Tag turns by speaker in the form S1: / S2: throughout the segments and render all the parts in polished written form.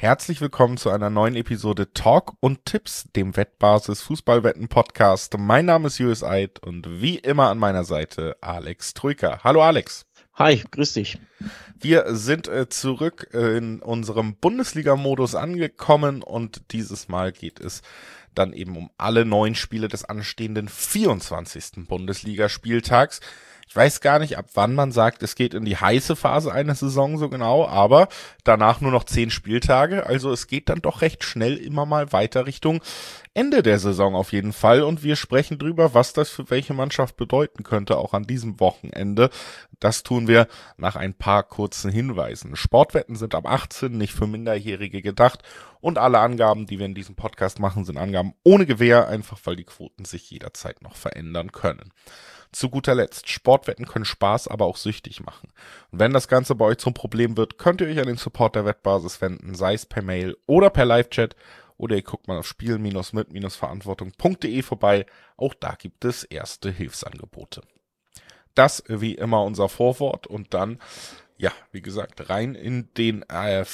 S1: Herzlich willkommen zu einer neuen Episode Talk und Tipps, dem Wettbasis Fußballwetten Podcast. Mein Name ist Julius Eid und wie immer an meiner Seite Alex Troika. Hallo Alex.
S2: Hi, grüß dich.
S1: Wir sind zurück in unserem Bundesliga-Modus angekommen und dieses Mal geht es dann eben um alle 9 Spiele des anstehenden 24. Bundesligaspieltags. Ich weiß gar nicht, ab wann man sagt, es geht in die heiße Phase einer Saison so genau, aber danach nur noch 10 Spieltage. Also es geht dann doch recht schnell immer mal weiter Richtung Ende der Saison auf jeden Fall. Und wir sprechen drüber, was das für welche Mannschaft bedeuten könnte, auch an diesem Wochenende. Das tun wir nach ein paar kurzen Hinweisen. Sportwetten sind ab 18 nicht für Minderjährige gedacht. Und alle Angaben, die wir in diesem Podcast machen, sind Angaben ohne Gewähr, einfach weil die Quoten sich jederzeit noch verändern können. Zu guter Letzt, Sportwetten können Spaß, aber auch süchtig machen. Und wenn das Ganze bei euch zum Problem wird, könnt ihr euch an den Support der Wettbasis wenden, sei es per Mail oder per Live-Chat, oder ihr guckt mal auf spielen-mit-verantwortung.de vorbei. Auch da gibt es erste Hilfsangebote. Das wie immer unser Vorwort und dann, ja, wie gesagt, rein in den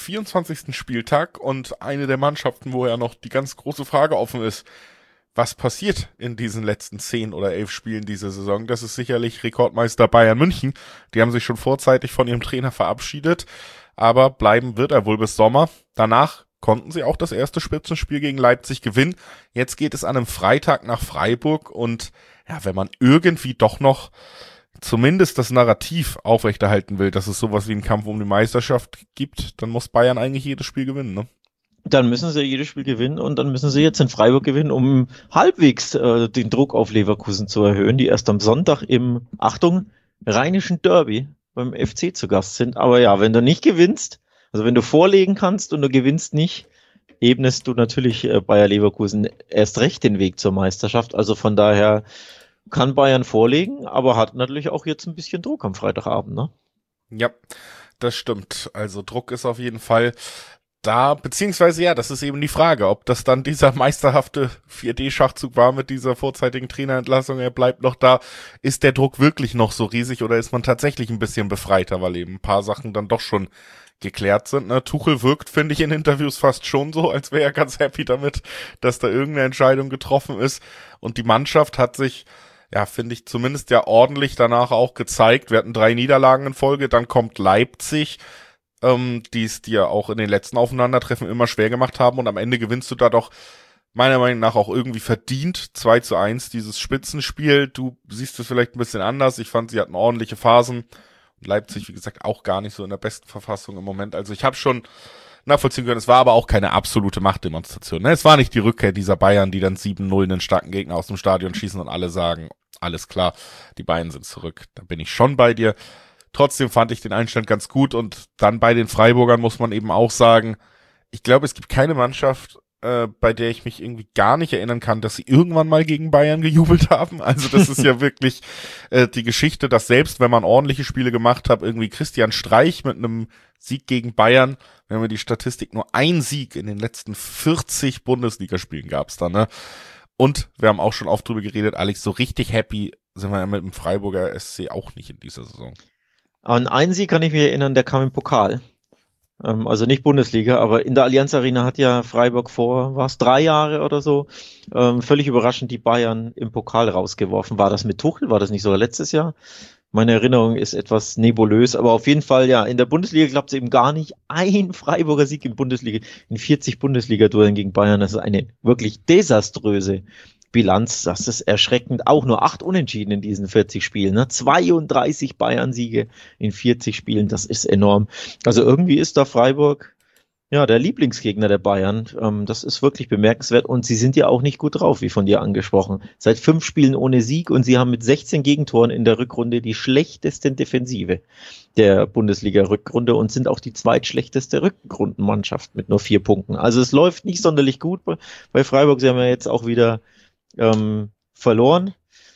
S1: 24. Spieltag und eine der Mannschaften, wo ja noch die ganz große Frage offen ist, was passiert in diesen letzten 10 oder 11 Spielen dieser Saison? Das ist sicherlich Rekordmeister Bayern München. Die haben sich schon vorzeitig von ihrem Trainer verabschiedet, aber bleiben wird er wohl bis Sommer. Danach konnten sie auch das erste Spitzenspiel gegen Leipzig gewinnen. Jetzt geht es an einem Freitag nach Freiburg und ja, wenn man irgendwie doch noch zumindest das Narrativ aufrechterhalten will, dass es sowas wie einen Kampf um die Meisterschaft gibt, dann muss Bayern eigentlich jedes Spiel gewinnen, ne?
S2: Dann müssen sie jedes Spiel gewinnen und dann müssen sie jetzt in Freiburg gewinnen, um halbwegs den Druck auf Leverkusen zu erhöhen, die erst am Sonntag im, Achtung, rheinischen Derby beim FC zu Gast sind. Aber ja, wenn du nicht gewinnst, also wenn du vorlegen kannst und du gewinnst nicht, ebnest du natürlich Bayer Leverkusen erst recht den Weg zur Meisterschaft. Also von daher kann Bayern vorlegen, aber hat natürlich auch jetzt ein bisschen Druck am Freitagabend, ne?
S1: Ja, das stimmt. Also Druck ist auf jeden Fall da, beziehungsweise ja, das ist eben die Frage, ob das dann dieser meisterhafte 4D-Schachzug war mit dieser vorzeitigen Trainerentlassung, er bleibt noch da. Ist der Druck wirklich noch so riesig oder ist man tatsächlich ein bisschen befreiter, weil eben ein paar Sachen dann doch schon geklärt sind, ne? Tuchel wirkt, finde ich, in Interviews fast schon so, als wäre er ganz happy damit, dass da irgendeine Entscheidung getroffen ist. Und die Mannschaft hat sich, ja, finde ich, zumindest ja ordentlich danach auch gezeigt. Wir hatten 3 Niederlagen in Folge, dann kommt Leipzig, die es dir auch in den letzten Aufeinandertreffen immer schwer gemacht haben und am Ende gewinnst du da doch meiner Meinung nach auch irgendwie verdient 2:1 dieses Spitzenspiel. Du siehst es vielleicht ein bisschen anders. Ich fand, sie hatten ordentliche Phasen. Und Leipzig, wie gesagt, auch gar nicht so in der besten Verfassung im Moment. Also ich habe schon nachvollziehen können, es war aber auch keine absolute Machtdemonstration. Ne? Es war nicht die Rückkehr dieser Bayern, die dann 7:0 einen starken Gegner aus dem Stadion schießen und alle sagen, alles klar, die Bayern sind zurück. Da bin ich schon bei dir. Trotzdem fand ich den Einstand ganz gut und dann bei den Freiburgern muss man eben auch sagen, ich glaube, es gibt keine Mannschaft, bei der ich mich irgendwie gar nicht erinnern kann, dass sie irgendwann mal gegen Bayern gejubelt haben. Also das ist ja wirklich die Geschichte, dass selbst wenn man ordentliche Spiele gemacht hat, irgendwie Christian Streich mit einem Sieg gegen Bayern, wenn wir die Statistik, nur ein Sieg in den letzten 40 Bundesligaspielen gab es da, ne? Und wir haben auch schon oft drüber geredet, Alex, so richtig happy sind wir ja mit dem Freiburger SC auch nicht in dieser Saison.
S2: An einen Sieg kann ich mich erinnern, der kam im Pokal. Also nicht Bundesliga, aber in der Allianz Arena hat ja Freiburg vor, war es 3 Jahre oder so, völlig überraschend die Bayern im Pokal rausgeworfen. War das mit Tuchel? War das nicht sogar letztes Jahr? Meine Erinnerung ist etwas nebulös, aber auf jeden Fall, ja, in der Bundesliga klappt es eben gar nicht. Ein Freiburger Sieg in 40 Bundesliga-Duellen gegen Bayern, das ist eine wirklich desaströse Bilanz, das ist erschreckend. Auch nur 8 Unentschieden in diesen 40 Spielen, ne? 32 Bayern-Siege in 40 Spielen, das ist enorm. Also irgendwie ist da Freiburg, ja, der Lieblingsgegner der Bayern. Das ist wirklich bemerkenswert und sie sind ja auch nicht gut drauf, wie von dir angesprochen. Seit 5 Spielen ohne Sieg und sie haben mit 16 Gegentoren in der Rückrunde die schlechtesten Defensive der Bundesliga-Rückrunde und sind auch die zweitschlechteste Rückrundenmannschaft mit nur 4 Punkten. Also es läuft nicht sonderlich gut bei Freiburg. Sie haben ja jetzt auch wieder verloren.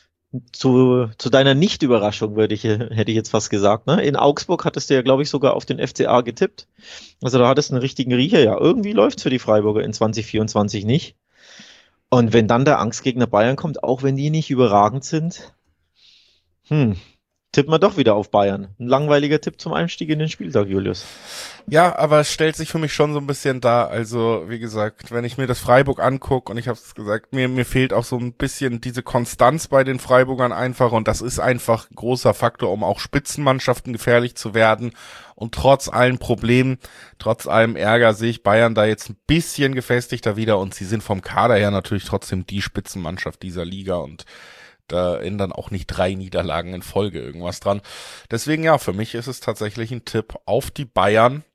S2: Zu deiner Nicht-Überraschung hätte ich jetzt fast gesagt, ne? In Augsburg hattest du ja, glaube ich, sogar auf den FCA getippt. Also da hattest du einen richtigen Riecher. Ja, irgendwie läuft's für die Freiburger in 2024 nicht. Und wenn dann der Angstgegner Bayern kommt, auch wenn die nicht überragend sind, tippen wir doch wieder auf Bayern. Ein langweiliger Tipp zum Einstieg in den Spieltag, Julius.
S1: Ja, aber es stellt sich für mich schon so ein bisschen dar. Also, wie gesagt, wenn ich mir das Freiburg angucke, und ich habe es gesagt, mir fehlt auch so ein bisschen diese Konstanz bei den Freiburgern einfach, und das ist einfach ein großer Faktor, um auch Spitzenmannschaften gefährlich zu werden. Und trotz allen Problemen, trotz allem Ärger sehe ich Bayern da jetzt ein bisschen gefestigter wieder, und sie sind vom Kader her natürlich trotzdem die Spitzenmannschaft dieser Liga, und da ändern auch nicht 3 Niederlagen in Folge irgendwas dran. Deswegen ja, für mich ist es tatsächlich ein Tipp auf die Bayern.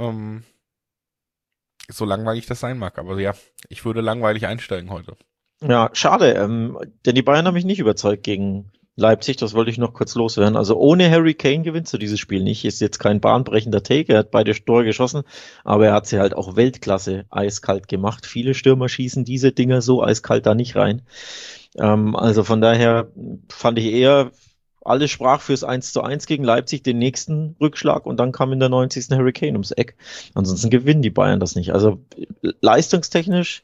S1: So langweilig das sein mag, aber ja, ich würde langweilig einsteigen heute.
S2: Ja, schade, denn die Bayern haben mich nicht überzeugt gegen Leipzig, das wollte ich noch kurz loswerden. Also ohne Harry Kane gewinnst du dieses Spiel nicht. Ist jetzt kein bahnbrechender Take, er hat beide Tore geschossen, aber er hat sie halt auch Weltklasse eiskalt gemacht. Viele Stürmer schießen diese Dinger so eiskalt da nicht rein. Also von daher fand ich eher, alles sprach fürs 1:1 gegen Leipzig, den nächsten Rückschlag, und dann kam in der 90. Harry Kane ums Eck. Ansonsten gewinnen die Bayern das nicht. Also leistungstechnisch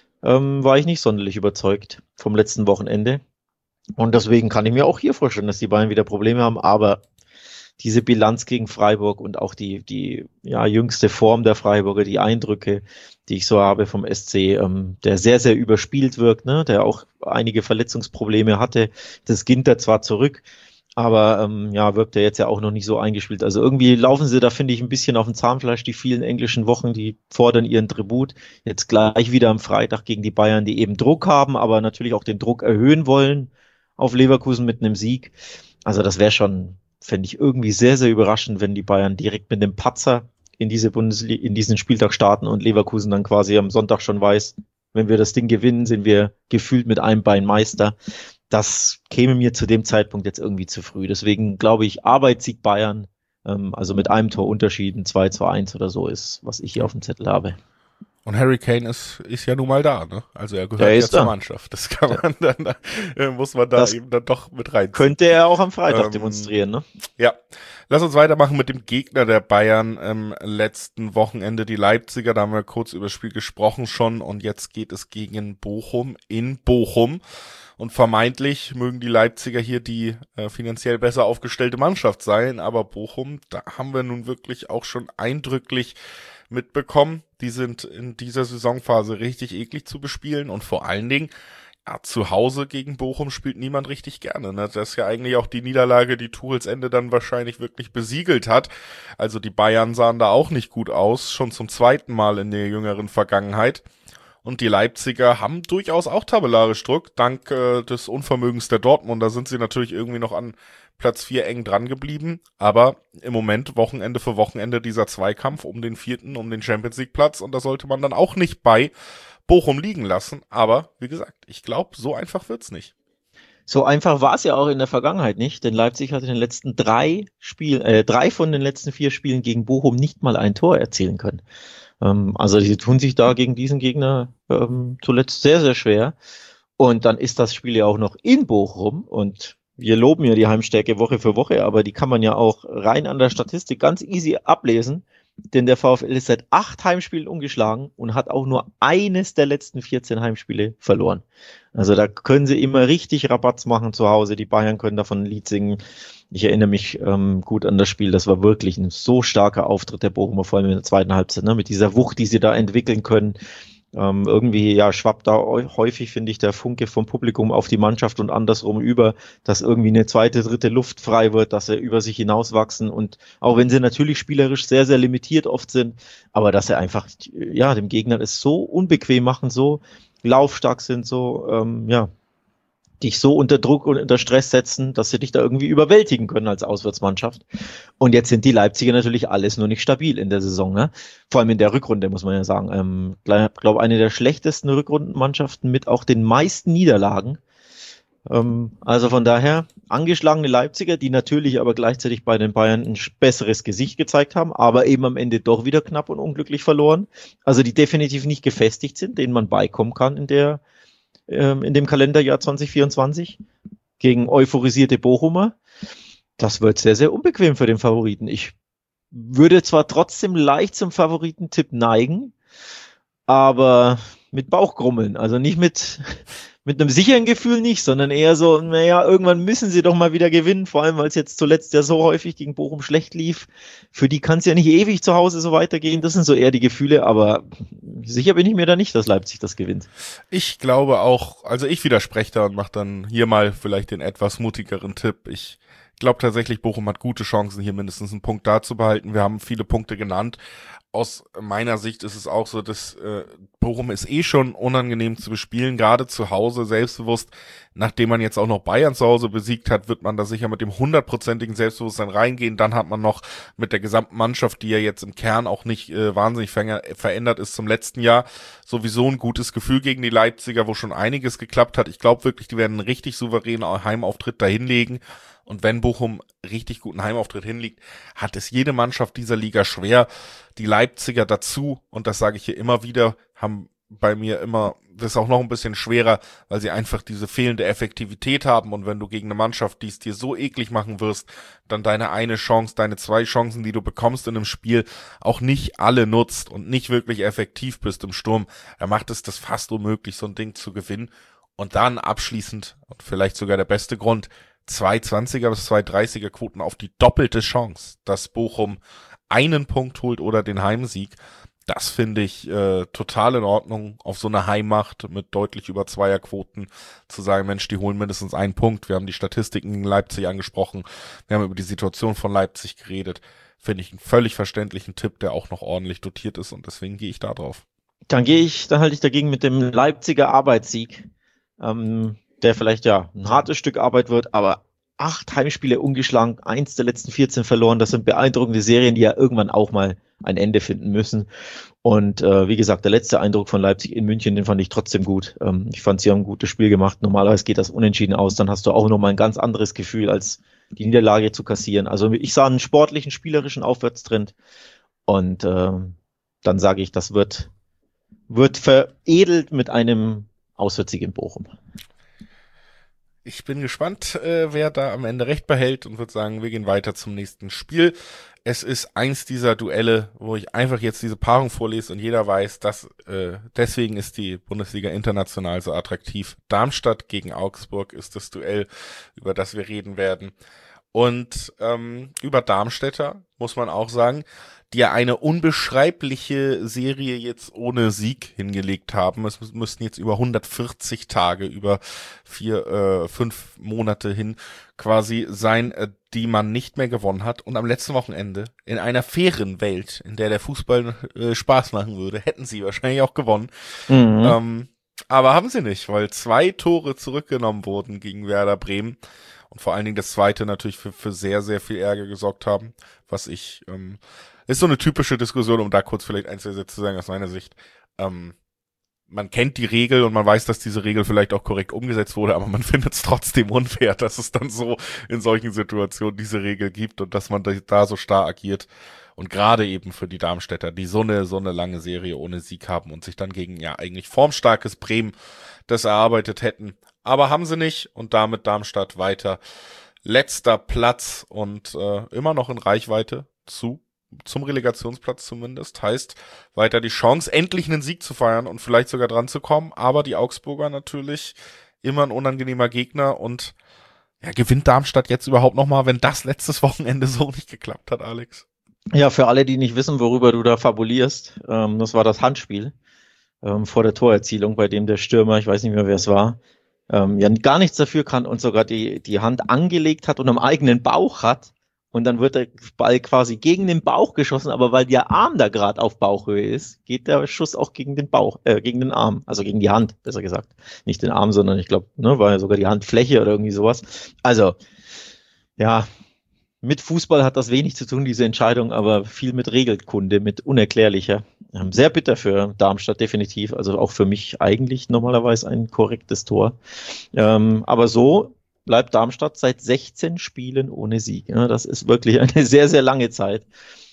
S2: war ich nicht sonderlich überzeugt vom letzten Wochenende. Und deswegen kann ich mir auch hier vorstellen, dass die Bayern wieder Probleme haben, aber diese Bilanz gegen Freiburg und auch die jüngste Form der Freiburger, die Eindrücke, die ich so habe vom SC, der sehr, sehr überspielt wirkt, ne, der auch einige Verletzungsprobleme hatte. Das Ginter zwar zurück, aber wirkt er jetzt ja auch noch nicht so eingespielt. Also irgendwie laufen sie da, finde ich, ein bisschen auf dem Zahnfleisch, die vielen englischen Wochen, die fordern ihren Tribut. Jetzt gleich wieder am Freitag gegen die Bayern, die eben Druck haben, aber natürlich auch den Druck erhöhen wollen auf Leverkusen mit einem Sieg. Also das wäre schon, fände ich, irgendwie sehr, sehr überraschend, wenn die Bayern direkt mit einem Patzer in diesen Spieltag starten und Leverkusen dann quasi am Sonntag schon weiß, wenn wir das Ding gewinnen, sind wir gefühlt mit einem Bein Meister. Das käme mir zu dem Zeitpunkt jetzt irgendwie zu früh. Deswegen glaube ich, Arbeitssieg Bayern, also mit einem Tor Unterschied, 2:1 oder so ist, was ich hier auf dem Zettel habe.
S1: Und Harry Kane ist ja nun mal da, ne? Also er gehört ja zur Mannschaft. Das kann man dann, muss man da das eben dann doch mit rein.
S2: Könnte er auch am Freitag demonstrieren, ne?
S1: Ja. Lass uns weitermachen mit dem Gegner der Bayern letzten Wochenende, die Leipziger. Da haben wir kurz über das Spiel gesprochen schon, und jetzt geht es gegen Bochum in Bochum. Und vermeintlich mögen die Leipziger hier die finanziell besser aufgestellte Mannschaft sein, aber Bochum, da haben wir nun wirklich auch schon eindrücklich mitbekommen, die sind in dieser Saisonphase richtig eklig zu bespielen, und vor allen Dingen, ja, zu Hause gegen Bochum spielt niemand richtig gerne, ne? Das ist ja eigentlich auch die Niederlage, die Tuchels Ende dann wahrscheinlich wirklich besiegelt hat. Also die Bayern sahen da auch nicht gut aus, schon zum zweiten Mal in der jüngeren Vergangenheit. Und die Leipziger haben durchaus auch tabellarisch Druck. Dank des Unvermögens der Dortmunder sind sie natürlich irgendwie noch an Platz 4 eng dran geblieben. Aber im Moment Wochenende für Wochenende dieser Zweikampf um den 4., um den Champions League Platz. Und da sollte man dann auch nicht bei Bochum liegen lassen. Aber wie gesagt, ich glaube, so einfach wird's nicht.
S2: So einfach war es ja auch in der Vergangenheit nicht, denn Leipzig hat in den letzten 3 von den letzten 4 Spielen gegen Bochum nicht mal ein Tor erzielen können. Also die tun sich da gegen diesen Gegner zuletzt sehr, sehr schwer. Und dann ist das Spiel ja auch noch in Bochum, und wir loben ja die Heimstärke Woche für Woche, aber die kann man ja auch rein an der Statistik ganz easy ablesen, denn der VfL ist seit 8 Heimspielen ungeschlagen und hat auch nur eines der letzten 14 Heimspiele verloren. Also da können sie immer richtig Rabatz machen zu Hause. Die Bayern können davon ein Lied singen. Ich erinnere mich gut an das Spiel. Das war wirklich ein so starker Auftritt der Bochumer, vor allem in der zweiten Halbzeit, ne? Mit dieser Wucht, die sie da entwickeln können. Irgendwie schwappt da häufig, finde ich, der Funke vom Publikum auf die Mannschaft und andersrum über, dass irgendwie eine zweite, dritte Luft frei wird, dass sie über sich hinauswachsen, und auch wenn sie natürlich spielerisch sehr, sehr limitiert oft sind, aber dass sie einfach, dem Gegner es so unbequem machen, so laufstark sind, so, dich so unter Druck und unter Stress setzen, dass sie dich da irgendwie überwältigen können als Auswärtsmannschaft. Und jetzt sind die Leipziger natürlich alles nur nicht stabil in der Saison, ne? Vor allem in der Rückrunde, muss man ja sagen. Glaube eine der schlechtesten Rückrundenmannschaften mit auch den meisten Niederlagen. Also von daher angeschlagene Leipziger, die natürlich aber gleichzeitig bei den Bayern ein besseres Gesicht gezeigt haben, aber eben am Ende doch wieder knapp und unglücklich verloren. Also die definitiv nicht gefestigt sind, denen man beikommen kann in dem Kalenderjahr 2024 gegen euphorisierte Bochumer. Das wird sehr, sehr unbequem für den Favoriten. Ich würde zwar trotzdem leicht zum Favoritentipp neigen, aber mit Bauchgrummeln, also nicht mit mit einem sicheren Gefühl nicht, sondern eher so, naja, irgendwann müssen sie doch mal wieder gewinnen, vor allem weil es jetzt zuletzt ja so häufig gegen Bochum schlecht lief. Für die kann es ja nicht ewig zu Hause so weitergehen. Das sind so eher die Gefühle, aber sicher bin ich mir da nicht, dass Leipzig das gewinnt.
S1: Ich glaube auch, also ich widerspreche da und mache dann hier mal vielleicht den etwas mutigeren Tipp. Ich glaube tatsächlich, Bochum hat gute Chancen, hier mindestens einen Punkt da zu behalten. Wir haben viele Punkte genannt. Aus meiner Sicht ist es auch so, dass Bochum ist schon unangenehm zu bespielen, gerade zu Hause, selbstbewusst. Nachdem man jetzt auch noch Bayern zu Hause besiegt hat, wird man da sicher mit dem 100%igen Selbstbewusstsein reingehen. Dann hat man noch mit der gesamten Mannschaft, die ja jetzt im Kern auch nicht wahnsinnig verändert ist zum letzten Jahr, sowieso ein gutes Gefühl gegen die Leipziger, wo schon einiges geklappt hat. Ich glaube wirklich, die werden einen richtig souveränen Heimauftritt dahinlegen. Und wenn Bochum richtig guten Heimauftritt hinlegt, hat es jede Mannschaft dieser Liga schwer. Die Leipziger dazu, und das sage ich hier immer wieder, haben bei mir immer, das ist auch noch ein bisschen schwerer, weil sie einfach diese fehlende Effektivität haben. Und wenn du gegen eine Mannschaft, die es dir so eklig machen wirst, dann deine eine Chance, deine zwei Chancen, die du bekommst in einem Spiel, auch nicht alle nutzt und nicht wirklich effektiv bist im Sturm, dann macht es das fast unmöglich, so ein Ding zu gewinnen. Und dann abschließend, und vielleicht sogar der beste Grund, 2,20er bis 2,30er Quoten auf die doppelte Chance, dass Bochum einen Punkt holt oder den Heimsieg. Das finde ich total in Ordnung, auf so eine Heimmacht mit deutlich über Zweierquoten zu sagen, Mensch, die holen mindestens einen Punkt. Wir haben die Statistiken gegen Leipzig angesprochen, wir haben über die Situation von Leipzig geredet. Finde ich einen völlig verständlichen Tipp, der auch noch ordentlich dotiert ist, und deswegen gehe ich da drauf.
S2: Dann halte ich dagegen mit dem Leipziger Arbeitssieg, der vielleicht ja ein hartes Stück Arbeit wird, aber 8 Heimspiele ungeschlagen, 1 der letzten 14 verloren. Das sind beeindruckende Serien, die ja irgendwann auch mal ein Ende finden müssen. Und wie gesagt, der letzte Eindruck von Leipzig in München, den fand ich trotzdem gut. Ich fand, sie haben ein gutes Spiel gemacht. Normalerweise geht das unentschieden aus. Dann hast du auch nochmal ein ganz anderes Gefühl, als die Niederlage zu kassieren. Also ich sah einen sportlichen, spielerischen Aufwärtstrend. Und dann sage ich, das wird veredelt mit einem Auswärtssieg in Bochum.
S1: Ich bin gespannt, wer da am Ende recht behält, und würde sagen, wir gehen weiter zum nächsten Spiel. Es ist eins dieser Duelle, wo ich einfach jetzt diese Paarung vorlese und jeder weiß, dass deswegen ist die Bundesliga international so attraktiv. Darmstadt gegen Augsburg ist das Duell, über das wir reden werden. Und über Darmstädter muss man auch sagen, die ja eine unbeschreibliche Serie jetzt ohne Sieg hingelegt haben. Es müssten jetzt über 140 Tage, über 5 Monate hin quasi sein, die man nicht mehr gewonnen hat. Und am letzten Wochenende, in einer fairen Welt, in der der Fußball Spaß machen würde, hätten sie wahrscheinlich auch gewonnen. Mhm. Aber haben sie nicht, weil 2 Tore zurückgenommen wurden gegen Werder Bremen. Und vor allen Dingen das zweite natürlich für sehr, sehr viel Ärger gesorgt haben, was ich, ist so eine typische Diskussion, um da kurz vielleicht ein, zwei Sätze zu sagen aus meiner Sicht. Man kennt die Regel und man weiß, dass diese Regel vielleicht auch korrekt umgesetzt wurde, aber man findet es trotzdem unfair, dass es dann so in solchen Situationen diese Regel gibt und dass man da so starr agiert. Und gerade eben für die Darmstädter, die so eine lange Serie ohne Sieg haben und sich dann gegen ja eigentlich formstarkes Bremen das erarbeitet hätten. Aber haben sie nicht, und damit Darmstadt weiter letzter Platz und immer noch in Reichweite zum Relegationsplatz zumindest. Heißt, weiter die Chance, endlich einen Sieg zu feiern und vielleicht sogar dran zu kommen. Aber die Augsburger natürlich immer ein unangenehmer Gegner. Und ja, gewinnt Darmstadt jetzt überhaupt nochmal, wenn das letztes Wochenende so nicht geklappt hat, Alex?
S2: Ja, für alle, die nicht wissen, worüber du da fabulierst, das war das Handspiel vor der Torerzielung, bei dem der Stürmer, ich weiß nicht mehr, wer es war, ja gar nichts dafür kann und sogar die Hand angelegt hat und am eigenen Bauch hat. Und dann wird der Ball quasi gegen den Bauch geschossen, aber weil der Arm da gerade auf Bauchhöhe ist, geht der Schuss auch gegen den Bauch, gegen den Arm, also gegen die Hand, besser gesagt. Nicht den Arm, sondern ich glaube, war ja sogar die Handfläche oder irgendwie sowas. Also, ja, mit Fußball hat das wenig zu tun, diese Entscheidung, aber viel mit Regelkunde, mit unerklärlicher. Sehr bitter für Darmstadt, definitiv. Also auch für mich eigentlich normalerweise ein korrektes Tor. Aber so bleibt Darmstadt seit 16 Spielen ohne Sieg. Ja, das ist wirklich eine sehr, sehr lange Zeit.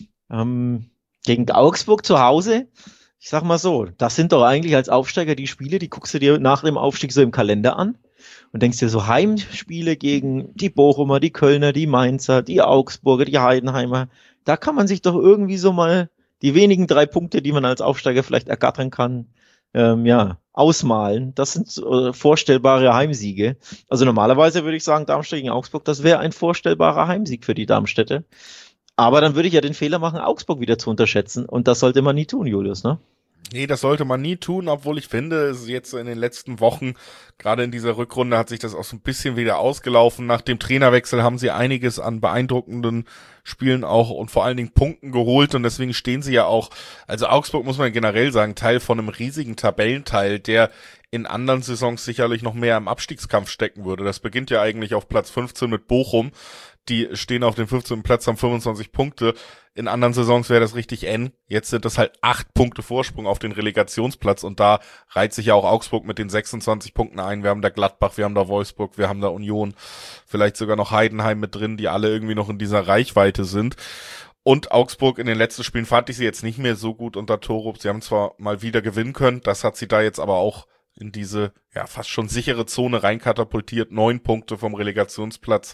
S2: Gegen Augsburg zu Hause, ich sag mal so, das sind doch eigentlich als Aufsteiger die Spiele, die guckst du dir nach dem Aufstieg so im Kalender an und denkst dir so, Heimspiele gegen die Bochumer, die Kölner, die Mainzer, die Augsburger, die Heidenheimer, da kann man sich doch irgendwie so mal die wenigen 3 Punkte, die man als Aufsteiger vielleicht ergattern kann, ausmalen. Das sind vorstellbare Heimsiege. Also normalerweise würde ich sagen, Darmstadt gegen Augsburg, das wäre ein vorstellbarer Heimsieg für die Darmstädter. Aber dann würde ich ja den Fehler machen, Augsburg wieder zu unterschätzen. Und das sollte man nie tun, Julius, ne?
S1: Nee, das sollte man nie tun, obwohl ich finde, es ist jetzt in den letzten Wochen, gerade in dieser Rückrunde, hat sich das auch so ein bisschen wieder ausgelaufen. Nach dem Trainerwechsel haben sie einiges an beeindruckenden Spielen auch und vor allen Dingen Punkten geholt und deswegen stehen sie ja auch, also Augsburg muss man generell sagen, Teil von einem riesigen Tabellenteil, der in anderen Saisons sicherlich noch mehr im Abstiegskampf stecken würde. Das beginnt ja eigentlich auf Platz 15 mit Bochum. Die stehen auf dem 15. Platz, haben 25 Punkte. In anderen Saisons wäre das richtig eng. Jetzt sind das halt 8 Punkte Vorsprung auf den Relegationsplatz und da reiht sich ja auch Augsburg mit den 26 Punkten ein. Wir haben da Gladbach, wir haben da Wolfsburg, wir haben da Union, vielleicht sogar noch Heidenheim mit drin, die alle irgendwie noch in dieser Reichweite sind. Und Augsburg in den letzten Spielen fand ich sie jetzt nicht mehr so gut unter Torup. Sie haben zwar mal wieder gewinnen können, das hat sie da jetzt aber auch in diese ja fast schon sichere Zone reinkatapultiert. 9 Punkte vom Relegationsplatz.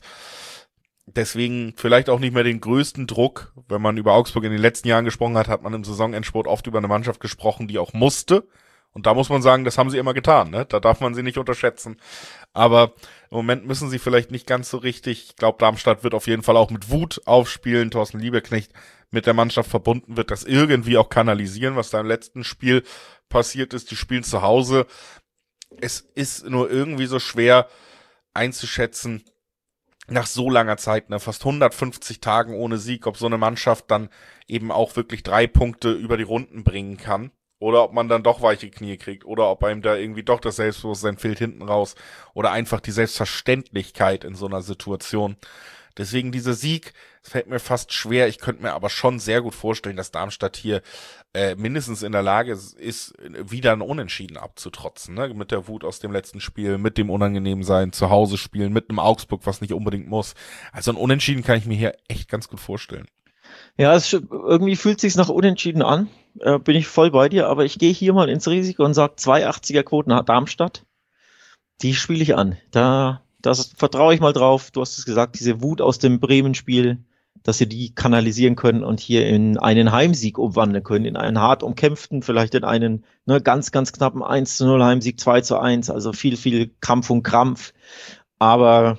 S1: Deswegen vielleicht auch nicht mehr den größten Druck. Wenn man über Augsburg in den letzten Jahren gesprochen hat, hat man im Saisonendspurt oft über eine Mannschaft gesprochen, die auch musste. Und da muss man sagen, das haben sie immer getan, ne? Da darf man sie nicht unterschätzen. Aber im Moment müssen sie vielleicht nicht ganz so richtig. Ich glaube, Darmstadt wird auf jeden Fall auch mit Wut aufspielen. Thorsten Lieberknecht mit der Mannschaft verbunden wird das irgendwie auch kanalisieren, was da im letzten Spiel passiert ist. Die spielen zu Hause. Es ist nur irgendwie so schwer einzuschätzen, nach so langer Zeit, ne, fast 150 Tagen ohne Sieg, ob so eine Mannschaft dann eben auch wirklich 3 Punkte über die Runden bringen kann. Oder ob man dann doch weiche Knie kriegt. Oder ob einem da irgendwie doch das Selbstbewusstsein fehlt hinten raus. Oder einfach die Selbstverständlichkeit in so einer Situation. Deswegen dieser Sieg, es fällt mir fast schwer. Ich könnte mir aber schon sehr gut vorstellen, dass Darmstadt hier mindestens in der Lage ist, wieder ein Unentschieden abzutrotzen. Ne? Mit der Wut aus dem letzten Spiel, mit dem Unangenehmsein, zu Hause spielen, mit einem Augsburg, was nicht unbedingt muss. Also ein Unentschieden kann ich mir hier echt ganz gut vorstellen.
S2: Ja, irgendwie fühlt sich's nach Unentschieden an. Bin ich voll bei dir, aber ich gehe hier mal ins Risiko und sage 2,80er Quoten nach Darmstadt. Die spiele ich an. Das vertraue ich mal drauf. Du hast es gesagt, diese Wut aus dem Bremen-Spiel, dass sie die kanalisieren können und hier in einen Heimsieg umwandeln können, in einen hart umkämpften, vielleicht in einen ganz, ganz knappen 1:0 Heimsieg, 2:1, also viel, viel Kampf und Krampf. Aber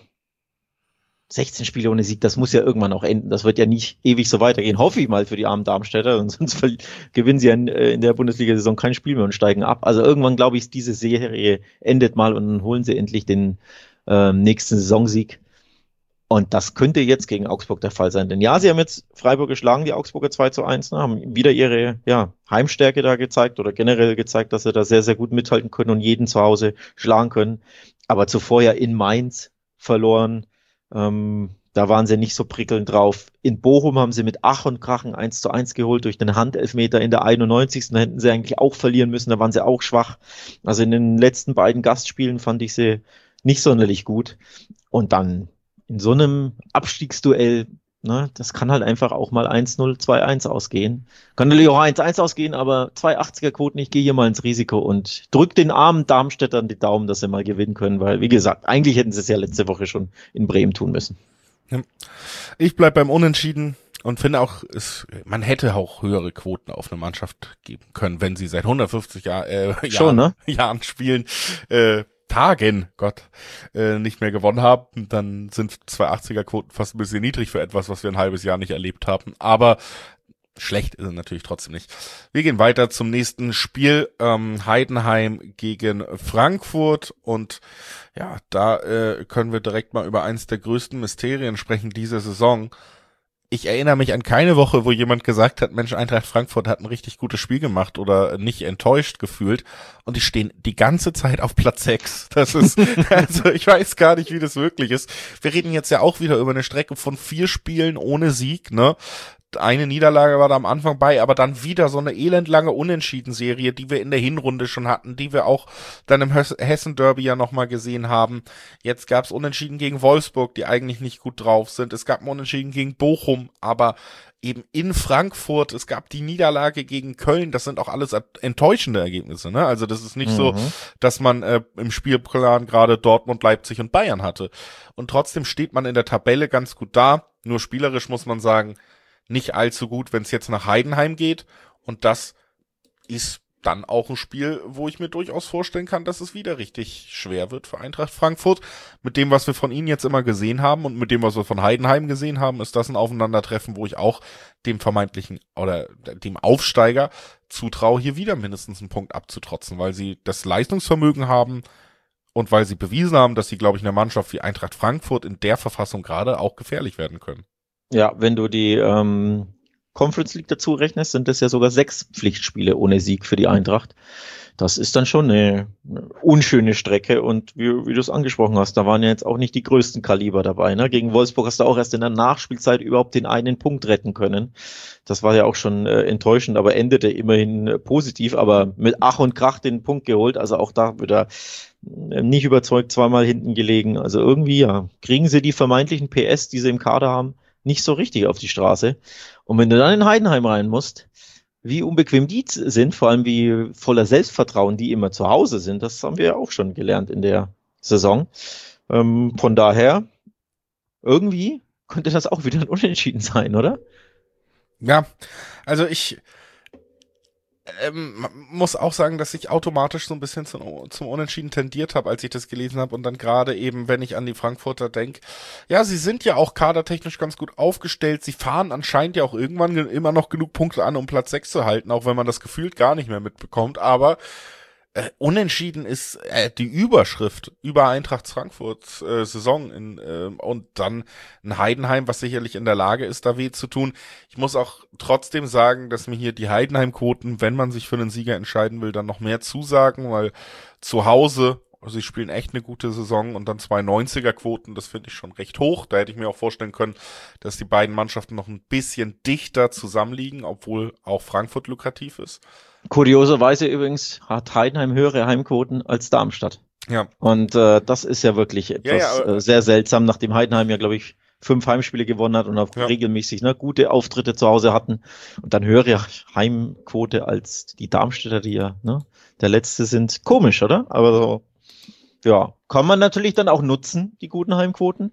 S2: 16 Spiele ohne Sieg, das muss ja irgendwann auch enden. Das wird ja nicht ewig so weitergehen. Hoffe ich mal für die armen Darmstädter, und sonst gewinnen sie ja in der Bundesliga-Saison kein Spiel mehr und steigen ab. Also irgendwann, glaube ich, diese Serie endet mal und dann holen sie endlich den nächsten Saisonsieg. Und das könnte jetzt gegen Augsburg der Fall sein. Denn ja, sie haben jetzt Freiburg geschlagen, die Augsburger 2:1, ne, haben wieder ihre Heimstärke da gezeigt oder generell gezeigt, dass sie da sehr, sehr gut mithalten können und jeden zu Hause schlagen können. Aber zuvor ja in Mainz verloren. Da waren sie nicht so prickelnd drauf. In Bochum haben sie mit Ach und Krach ein 1:1 geholt durch den Handelfmeter in der 91. Da hätten sie eigentlich auch verlieren müssen, da waren sie auch schwach. Also in den letzten beiden Gastspielen fand ich sie nicht sonderlich gut. Und dann in so einem Abstiegsduell, ne, das kann halt einfach auch mal 1:0, 2:1 ausgehen. Kann natürlich auch 1:1 ausgehen, aber 2,80er Quoten, ich gehe hier mal ins Risiko und drück den armen Darmstädtern die Daumen, dass sie mal gewinnen können, weil, wie gesagt, eigentlich hätten sie es ja letzte Woche schon in Bremen tun müssen.
S1: Ich bleib beim Unentschieden und finde auch, man hätte auch höhere Quoten auf eine Mannschaft geben können, wenn sie seit 150 Jahren spielen, nicht mehr gewonnen haben, dann sind 2,80er Quoten fast ein bisschen niedrig für etwas, was wir ein halbes Jahr nicht erlebt haben, aber schlecht ist es natürlich trotzdem nicht. Wir gehen weiter zum nächsten Spiel, Heidenheim gegen Frankfurt und ja, da können wir direkt mal über eins der größten Mysterien sprechen dieser Saison. Ich erinnere mich an keine Woche, wo jemand gesagt hat, Mensch, Eintracht Frankfurt hat ein richtig gutes Spiel gemacht oder nicht enttäuscht gefühlt. Und die stehen die ganze Zeit auf Platz 6. Das ist, also ich weiß gar nicht, wie das wirklich ist. Wir reden jetzt ja auch wieder über eine Strecke von 4 Spielen ohne Sieg, ne? Eine Niederlage war da am Anfang bei, aber dann wieder so eine elendlange Unentschieden-Serie, die wir in der Hinrunde schon hatten, die wir auch dann im Hessen-Derby ja nochmal gesehen haben. Jetzt gab's Unentschieden gegen Wolfsburg, die eigentlich nicht gut drauf sind. Es gab ein Unentschieden gegen Bochum, aber eben in Frankfurt. Es gab die Niederlage gegen Köln. Das sind auch alles enttäuschende Ergebnisse, ne? Also das ist nicht so, dass man im Spielplan gerade Dortmund, Leipzig und Bayern hatte. Und trotzdem steht man in der Tabelle ganz gut da. Nur spielerisch muss man sagen, nicht allzu gut, wenn es jetzt nach Heidenheim geht. Und das ist dann auch ein Spiel, wo ich mir durchaus vorstellen kann, dass es wieder richtig schwer wird für Eintracht Frankfurt. Mit dem, was wir von ihnen jetzt immer gesehen haben und mit dem, was wir von Heidenheim gesehen haben, ist das ein Aufeinandertreffen, wo ich auch dem vermeintlichen oder dem Aufsteiger zutraue, hier wieder mindestens einen Punkt abzutrotzen, weil sie das Leistungsvermögen haben und weil sie bewiesen haben, dass sie, glaube ich, in einer Mannschaft wie Eintracht Frankfurt in der Verfassung gerade auch gefährlich werden können.
S2: Ja, wenn du die Conference League dazu rechnest, sind das ja sogar 6 Pflichtspiele ohne Sieg für die Eintracht. Das ist dann schon eine unschöne Strecke und wie du es angesprochen hast, da waren ja jetzt auch nicht die größten Kaliber dabei. Ne? Gegen Wolfsburg hast du auch erst in der Nachspielzeit überhaupt den einen Punkt retten können. Das war ja auch schon enttäuschend, aber endete immerhin positiv, aber mit Ach und Krach den Punkt geholt. Also auch da wieder nicht überzeugt, zweimal hinten gelegen. Also irgendwie, ja, kriegen sie die vermeintlichen PS, die sie im Kader haben, nicht so richtig auf die Straße. Und wenn du dann in Heidenheim rein musst, wie unbequem die sind, vor allem wie voller Selbstvertrauen die immer zu Hause sind, das haben wir ja auch schon gelernt in der Saison. Von daher, irgendwie könnte das auch wieder ein Unentschieden sein, oder?
S1: Ja, also ich muss auch sagen, dass ich automatisch so ein bisschen zum Unentschieden tendiert habe, als ich das gelesen habe und dann gerade eben, wenn ich an die Frankfurter denke, ja, sie sind ja auch kadertechnisch ganz gut aufgestellt, sie fahren anscheinend ja auch irgendwann immer noch genug Punkte an, um Platz 6 zu halten, auch wenn man das gefühlt gar nicht mehr mitbekommt, aber Unentschieden ist die Überschrift über Eintracht Frankfurts Saison und dann ein Heidenheim, was sicherlich in der Lage ist, da weh zu tun. Ich muss auch trotzdem sagen, dass mir hier die Heidenheim-Quoten, wenn man sich für einen Sieger entscheiden will, dann noch mehr zusagen, weil zu Hause, also sie spielen echt eine gute Saison und dann 2 90er-Quoten, das finde ich schon recht hoch. Da hätte ich mir auch vorstellen können, dass die beiden Mannschaften noch ein bisschen dichter zusammenliegen, obwohl auch Frankfurt lukrativ ist.
S2: Kurioserweise übrigens hat Heidenheim höhere Heimquoten als Darmstadt.
S1: Ja.
S2: Und das ist ja wirklich etwas sehr seltsam, nachdem Heidenheim ja, glaube ich, 5 Heimspiele gewonnen hat und auch regelmäßig gute Auftritte zu Hause hatten. Und dann höhere Heimquote als die Darmstädter, die ja der Letzte sind. Komisch, oder? Aber so, ja, kann man natürlich dann auch nutzen, die guten Heimquoten.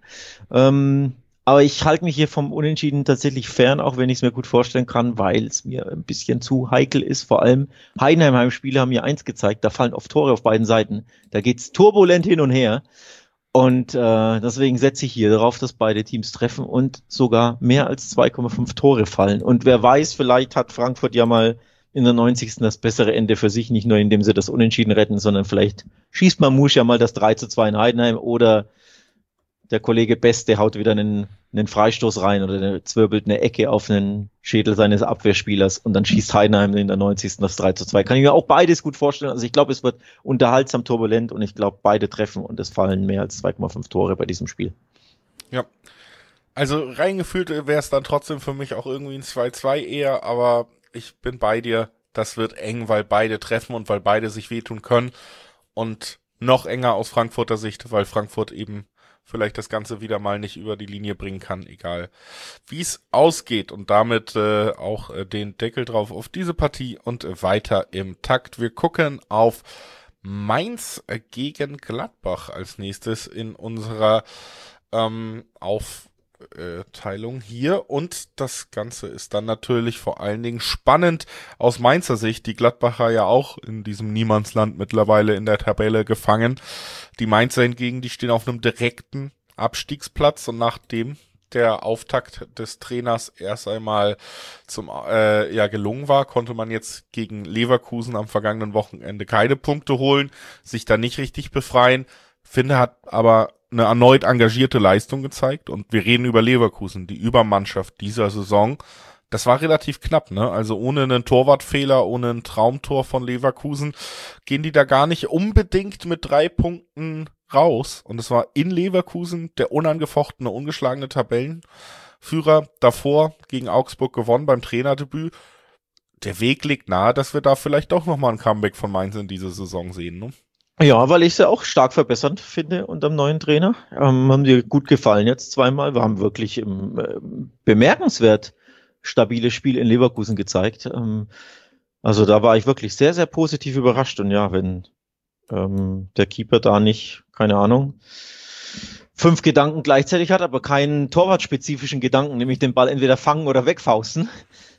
S2: Aber ich halte mich hier vom Unentschieden tatsächlich fern, auch wenn ich es mir gut vorstellen kann, weil es mir ein bisschen zu heikel ist. Vor allem Heidenheim-Heimspiele haben mir eins gezeigt, da fallen oft Tore auf beiden Seiten. Da geht's turbulent hin und her. Und deswegen setze ich hier darauf, dass beide Teams treffen und sogar mehr als 2,5 Tore fallen. Und wer weiß, vielleicht hat Frankfurt ja mal in der 90. das bessere Ende für sich, nicht nur indem sie das Unentschieden retten, sondern vielleicht schießt Mamouche ja mal das 3:2 in Heidenheim oder der Kollege Beste haut wieder einen Freistoß rein oder zwirbelt eine Ecke auf einen Schädel seines Abwehrspielers und dann schießt Heidenheim in der 90. das 3:2. Kann ich mir auch beides gut vorstellen. Also ich glaube, es wird unterhaltsam turbulent und ich glaube, beide treffen und es fallen mehr als 2,5 Tore bei diesem Spiel.
S1: Ja. Also reingefühlt wäre es dann trotzdem für mich auch irgendwie ein 2:2 eher, aber ich bin bei dir. Das wird eng, weil beide treffen und weil beide sich wehtun können und noch enger aus Frankfurter Sicht, weil Frankfurt eben vielleicht das Ganze wieder mal nicht über die Linie bringen kann, egal wie es ausgeht und damit auch den Deckel drauf auf diese Partie und weiter im Takt. Wir gucken auf Mainz gegen Gladbach als nächstes in unserer Aufteilung hier und das Ganze ist dann natürlich vor allen Dingen spannend aus Mainzer Sicht. Die Gladbacher ja auch in diesem Niemandsland mittlerweile in der Tabelle gefangen. Die Mainzer hingegen, die stehen auf einem direkten Abstiegsplatz und nachdem der Auftakt des Trainers erst einmal gelungen war, konnte man jetzt gegen Leverkusen am vergangenen Wochenende keine Punkte holen, sich da nicht richtig befreien. Finde hat aber eine erneut engagierte Leistung gezeigt und wir reden über Leverkusen, die Übermannschaft dieser Saison. Das war relativ knapp, ne? Also ohne einen Torwartfehler, ohne ein Traumtor von Leverkusen gehen die da gar nicht unbedingt mit 3 Punkten raus. Und es war in Leverkusen der unangefochtene, ungeschlagene Tabellenführer. Davor gegen Augsburg gewonnen beim Trainerdebüt. Der Weg liegt nahe, dass wir da vielleicht doch nochmal ein Comeback von Mainz in dieser Saison sehen, ne?
S2: Ja, weil ich sie auch stark verbessert finde unter dem neuen Trainer. Haben mir gut gefallen jetzt zweimal. Wir haben wirklich bemerkenswert stabiles Spiel in Leverkusen gezeigt. Also da war ich wirklich sehr, sehr positiv überrascht. Und ja, wenn der Keeper da nicht, keine Ahnung, 5 Gedanken gleichzeitig hat, aber keinen torwartspezifischen Gedanken, nämlich den Ball entweder fangen oder wegfausten,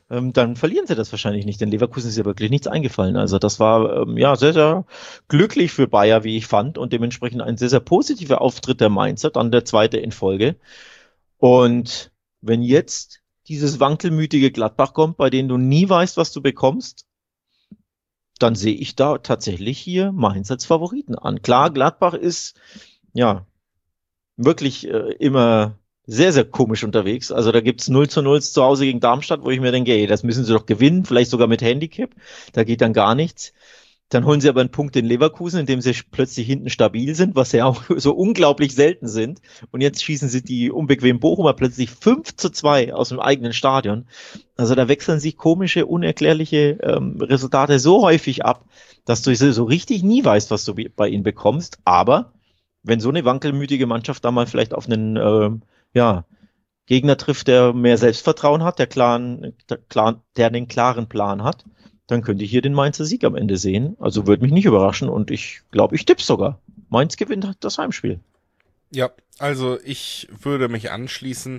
S2: dann verlieren sie das wahrscheinlich nicht. Denn Leverkusen ist ja wirklich nichts eingefallen. Also das war sehr, sehr glücklich für Bayer, wie ich fand, und dementsprechend ein sehr, sehr positiver Auftritt der Mainzer, dann der zweite in Folge. Und wenn jetzt dieses wankelmütige Gladbach kommt, bei denen du nie weißt, was du bekommst, dann sehe ich da tatsächlich hier Mainz als Favoriten an. Klar, Gladbach ist ja wirklich immer sehr, sehr komisch unterwegs. Also da gibt's 0:0 zu Hause gegen Darmstadt, wo ich mir denke, ey, das müssen sie doch gewinnen, vielleicht sogar mit Handicap. Da geht dann gar nichts. Dann holen sie aber einen Punkt in Leverkusen, indem sie plötzlich hinten stabil sind, was ja auch so unglaublich selten sind. Und jetzt schießen sie die unbequemen Bochumer plötzlich 5:2 aus dem eigenen Stadion. Also da wechseln sich komische, unerklärliche Resultate so häufig ab, dass du so richtig nie weißt, was du bei ihnen bekommst. Aber wenn so eine wankelmütige Mannschaft da mal vielleicht auf einen Gegner trifft, der mehr Selbstvertrauen hat, der einen klaren Plan hat, dann könnte ich hier den Mainzer Sieg am Ende sehen. Also würde mich nicht überraschen und ich glaube, ich tipp's sogar. Mainz gewinnt das Heimspiel.
S1: Ja, also ich würde mich anschließen.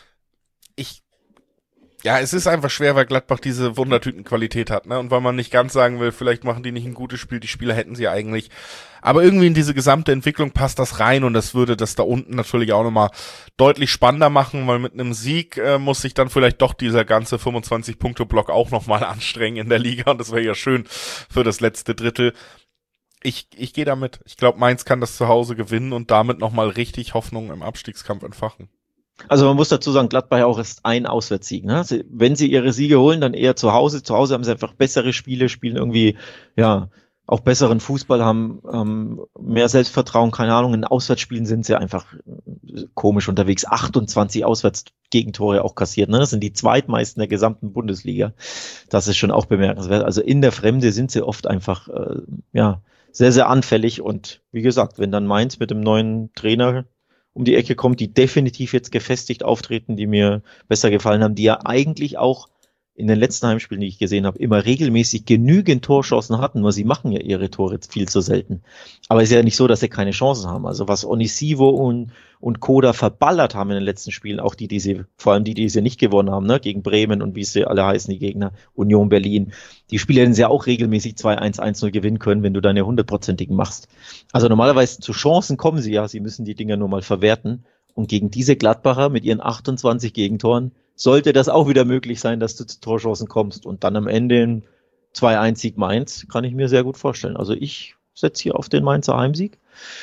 S1: Es ist einfach schwer, weil Gladbach diese Wundertütenqualität hat, ne? Und weil man nicht ganz sagen will, vielleicht machen die nicht ein gutes Spiel, die Spieler hätten sie eigentlich. Aber irgendwie in diese gesamte Entwicklung passt das rein und das würde das da unten natürlich auch nochmal deutlich spannender machen, weil mit einem Sieg muss sich dann vielleicht doch dieser ganze 25-Punkte-Block auch nochmal anstrengen in der Liga und das wäre ja schön für das letzte Drittel. Ich gehe damit. Ich glaube, Mainz kann das zu Hause gewinnen und damit nochmal richtig Hoffnung im Abstiegskampf entfachen.
S2: Also man muss dazu sagen, Gladbach auch ist ein Auswärtssieg. Ne? Wenn sie ihre Siege holen, dann eher zu Hause. Zu Hause haben sie einfach bessere Spiele, spielen irgendwie auch besseren Fußball, haben mehr Selbstvertrauen, keine Ahnung. In Auswärtsspielen sind sie einfach komisch unterwegs. 28 Auswärtsgegentore auch kassiert. Ne? Das sind die zweitmeisten der gesamten Bundesliga. Das ist schon auch bemerkenswert. Also in der Fremde sind sie oft einfach sehr, sehr anfällig. Und wie gesagt, wenn dann Mainz mit dem neuen Trainer um die Ecke kommt, die definitiv jetzt gefestigt auftreten, die mir besser gefallen haben, die ja eigentlich auch in den letzten Heimspielen, die ich gesehen habe, immer regelmäßig genügend Torchancen hatten, nur sie machen ja ihre Tore viel zu selten. Aber es ist ja nicht so, dass sie keine Chancen haben. Also was Onisivo und Koda verballert haben in den letzten Spielen, auch vor allem die sie nicht gewonnen haben, ne, gegen Bremen und wie sie alle heißen, die Gegner, Union Berlin, die Spiele hätten sie ja auch regelmäßig 2-1, 1-0 gewinnen können, wenn du deine 100-prozentigen machst. Also normalerweise zu Chancen kommen sie ja, sie müssen die Dinger nur mal verwerten. Und gegen diese Gladbacher mit ihren 28 Gegentoren sollte das auch wieder möglich sein, dass du zu Torchancen kommst. Und dann am Ende ein 2-1-Sieg Mainz, kann ich mir sehr gut vorstellen. Also ich setze hier auf den Mainzer Heimsieg.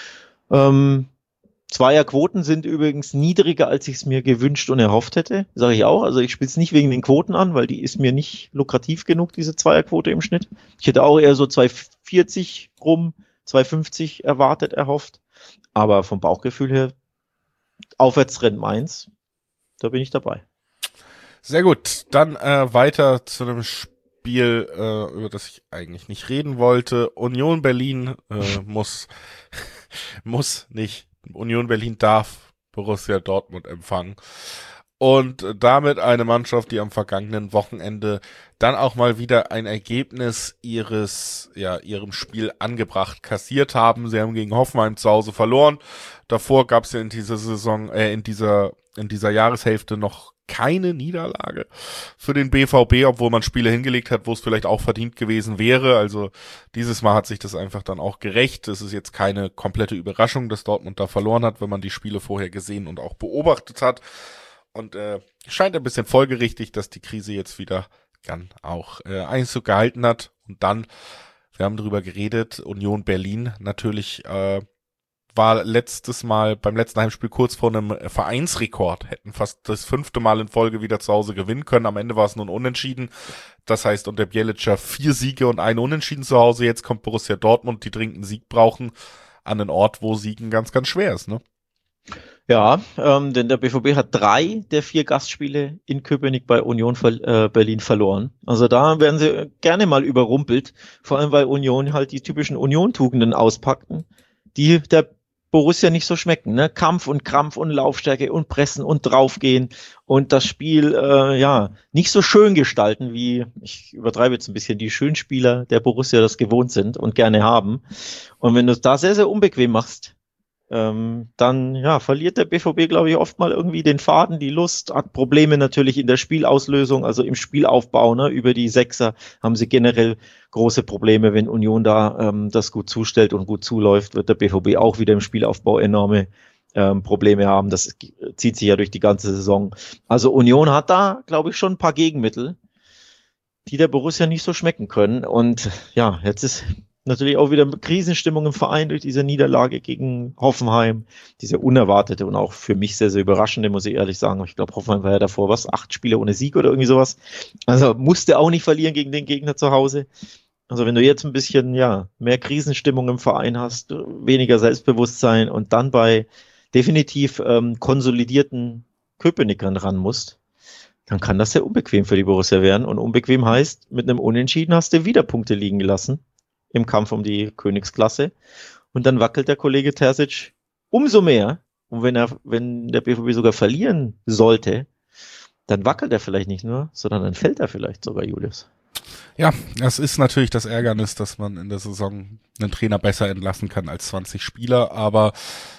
S2: Zweierquoten sind übrigens niedriger, als ich es mir gewünscht und erhofft hätte, sage ich auch. Also ich spiele es nicht wegen den Quoten an, weil die ist mir nicht lukrativ genug, diese Zweierquote im Schnitt. Ich hätte auch eher so 2,40 rum, 2,50 erhofft. Aber vom Bauchgefühl her, Aufwärtstrend Mainz, da bin ich dabei.
S1: Sehr gut, dann weiter zu einem Spiel, über das ich eigentlich nicht reden wollte. Union Berlin Union Berlin darf Borussia Dortmund empfangen. Und damit eine Mannschaft, die am vergangenen Wochenende dann auch mal wieder ein Ergebnis ihrem Spiel angebracht kassiert haben. Sie haben gegen Hoffenheim zu Hause verloren. Davor gab es ja in dieser Saison, in dieser Jahreshälfte noch keine Niederlage für den BVB, obwohl man Spiele hingelegt hat, wo es vielleicht auch verdient gewesen wäre. Also dieses Mal hat sich das einfach dann auch gerecht. Es ist jetzt keine komplette Überraschung, dass Dortmund da verloren hat, wenn man die Spiele vorher gesehen und auch beobachtet hat. Und scheint ein bisschen folgerichtig, dass die Krise jetzt wieder dann auch Einzug gehalten hat. Und dann, wir haben drüber geredet, Union Berlin natürlich war beim letzten Heimspiel kurz vor einem Vereinsrekord, hätten fast das 5. Mal in Folge wieder zu Hause gewinnen können. Am Ende war es nun unentschieden. Das heißt, unter Bjelica 4 Siege und 1 Unentschieden zu Hause. Jetzt kommt Borussia Dortmund, die dringend einen Sieg brauchen, an einen Ort, wo Siegen ganz, ganz schwer ist, ne?
S2: Ja, denn der BVB hat 3 der 4 Gastspiele in Köpenick bei Union Berlin verloren. Also da werden sie gerne mal überrumpelt, vor allem weil Union halt die typischen Union-Tugenden auspackten, die der Borussia nicht so schmecken, ne? Kampf und Krampf und Laufstärke und Pressen und draufgehen und das Spiel nicht so schön gestalten, wie, ich übertreibe jetzt ein bisschen, die Schönspieler der Borussia das gewohnt sind und gerne haben. Und wenn du es da sehr, sehr unbequem machst, dann ja, verliert der BVB, glaube ich, oft mal irgendwie den Faden, die Lust, hat Probleme natürlich in der Spielauslösung, also im Spielaufbau, ne, über die Sechser haben sie generell große Probleme. Wenn Union da das gut zustellt und gut zuläuft, wird der BVB auch wieder im Spielaufbau enorme Probleme haben. Das zieht sich ja durch die ganze Saison. Also Union hat da, glaube ich, schon ein paar Gegenmittel, die der Borussia nicht so schmecken können. Und ja, jetzt ist natürlich auch wieder Krisenstimmung im Verein durch diese Niederlage gegen Hoffenheim. Diese unerwartete und auch für mich sehr, sehr überraschende, muss ich ehrlich sagen. Ich glaube, Hoffenheim war ja davor 8 Spiele ohne Sieg oder irgendwie sowas. Also musste auch nicht verlieren gegen den Gegner zu Hause. Also wenn du jetzt ein bisschen, ja, mehr Krisenstimmung im Verein hast, weniger Selbstbewusstsein und dann bei definitiv konsolidierten Köpenickern ran musst, dann kann das sehr unbequem für die Borussia werden. Und unbequem heißt, mit einem Unentschieden hast du wieder Punkte liegen gelassen im Kampf um die Königsklasse. Und dann wackelt der Kollege Terzic umso mehr. Und wenn der BVB sogar verlieren sollte, dann wackelt er vielleicht nicht nur, sondern dann fällt er vielleicht sogar, Julius.
S1: Ja, das ist natürlich das Ärgernis, dass man in der Saison einen Trainer besser entlassen kann als 20 Spieler, aber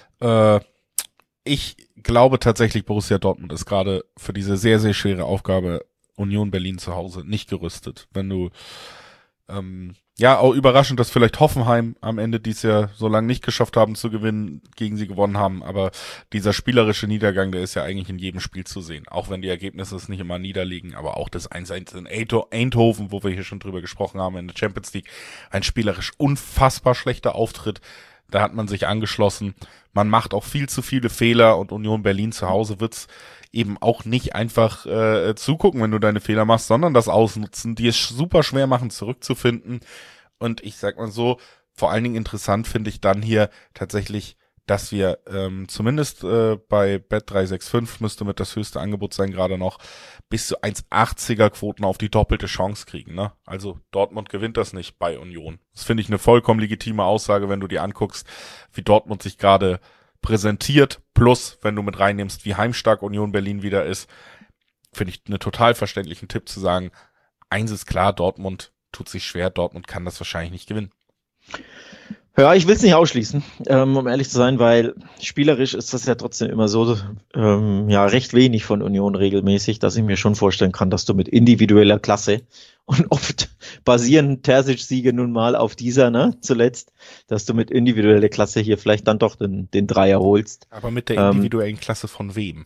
S1: ich glaube tatsächlich, Borussia Dortmund ist gerade für diese sehr, sehr schwere Aufgabe Union Berlin zu Hause nicht gerüstet. Wenn du ja, auch überraschend, dass vielleicht Hoffenheim am Ende dieses Jahr so lange nicht geschafft haben zu gewinnen, gegen sie gewonnen haben, aber dieser spielerische Niedergang, der ist ja eigentlich in jedem Spiel zu sehen, auch wenn die Ergebnisse es nicht immer niederliegen, aber auch das 1-1 in Eindhoven, wo wir hier schon drüber gesprochen haben, in der Champions League, ein spielerisch unfassbar schlechter Auftritt, da hat man sich angeschlossen, man macht auch viel zu viele Fehler und Union Berlin zu Hause wird's eben auch nicht einfach zugucken, wenn du deine Fehler machst, sondern das ausnutzen, die es super schwer machen, zurückzufinden. Und ich sag mal so, vor allen Dingen interessant finde ich dann hier tatsächlich, dass wir zumindest bei Bet365 müsste mit das höchste Angebot sein, gerade noch bis zu 1,80er Quoten auf die doppelte Chance kriegen. Ne? Also Dortmund gewinnt das nicht bei Union. Das finde ich eine vollkommen legitime Aussage, wenn du dir anguckst, wie Dortmund sich gerade präsentiert, plus wenn du mit reinnimmst, wie heimstark Union Berlin wieder ist, finde ich einen total verständlichen Tipp zu sagen, eins ist klar, Dortmund tut sich schwer, Dortmund kann das wahrscheinlich nicht gewinnen.
S2: Ja, ich will es nicht ausschließen, um ehrlich zu sein, weil spielerisch ist das ja trotzdem immer so, ja, recht wenig von Union regelmäßig, dass ich mir schon vorstellen kann, dass du mit individueller Klasse und oft basieren Terzic-Siege nun mal auf dieser, ne, zuletzt, dass du mit individueller Klasse hier vielleicht dann doch den Dreier holst.
S1: Aber mit der individuellen Klasse von wem?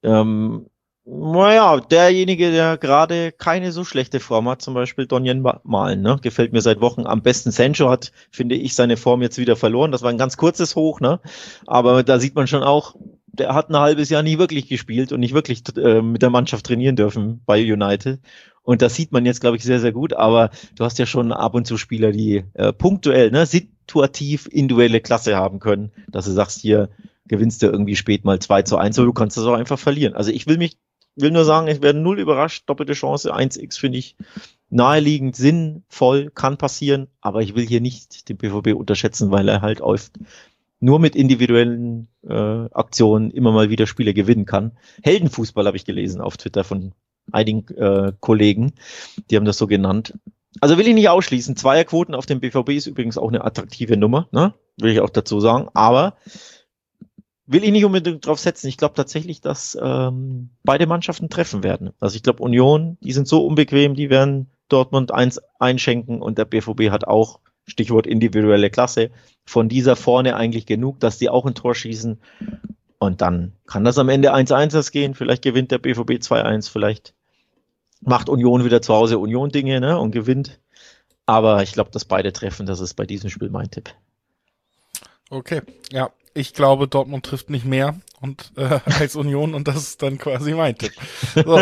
S2: Naja, derjenige, der gerade keine so schlechte Form hat, zum Beispiel Donian Malen, ne? Gefällt mir seit Wochen am besten. Sancho hat, finde ich, seine Form jetzt wieder verloren. Das war ein ganz kurzes Hoch, ne? Aber da sieht man schon auch, der hat ein halbes Jahr nie wirklich gespielt und nicht wirklich mit der Mannschaft trainieren dürfen bei United. Und das sieht man jetzt, glaube ich, sehr, sehr gut. Aber du hast ja schon ab und zu Spieler, die punktuell, ne, situativ individuelle Klasse haben können, dass du sagst, hier gewinnst du irgendwie spät mal 2-1, aber du kannst das auch einfach verlieren. Also ich will nur sagen, ich werde null überrascht, doppelte Chance, 1x finde ich naheliegend, sinnvoll, kann passieren, aber ich will hier nicht den BVB unterschätzen, weil er halt oft nur mit individuellen Aktionen immer mal wieder Spiele gewinnen kann. Heldenfußball habe ich gelesen auf Twitter von einigen Kollegen, die haben das so genannt. Also will ich nicht ausschließen, Zweierquoten auf dem BVB ist übrigens auch eine attraktive Nummer, ne? Will ich auch dazu sagen, aber will ich nicht unbedingt drauf setzen. Ich glaube tatsächlich, dass beide Mannschaften treffen werden. Also ich glaube, Union, die sind so unbequem, die werden Dortmund 1 einschenken und der BVB hat auch, Stichwort individuelle Klasse, von dieser vorne eigentlich genug, dass die auch ein Tor schießen. Und dann kann das am Ende 1-1 gehen. Vielleicht gewinnt der BVB 2-1, vielleicht macht Union wieder zu Hause Union-Dinge, ne, und gewinnt. Aber ich glaube, dass beide treffen, das ist bei diesem Spiel mein Tipp.
S1: Okay, ja. Ich glaube, Dortmund trifft nicht mehr und als Union und das ist dann quasi mein Tipp. So,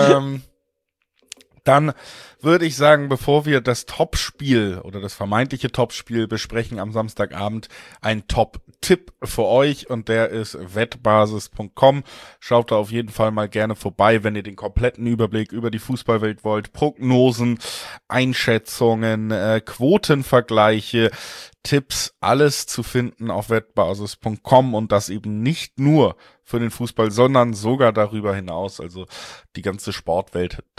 S1: dann würde ich sagen, bevor wir das Topspiel oder das vermeintliche Topspiel besprechen am Samstagabend, ein Top-Tipp für euch und der ist wettbasis.com. Schaut da auf jeden Fall mal gerne vorbei, wenn ihr den kompletten Überblick über die Fußballwelt wollt. Prognosen, Einschätzungen, Quotenvergleiche, Tipps, alles zu finden auf wettbasis.com und das eben nicht nur für den Fußball, sondern sogar darüber hinaus, also die ganze Sportwelt, da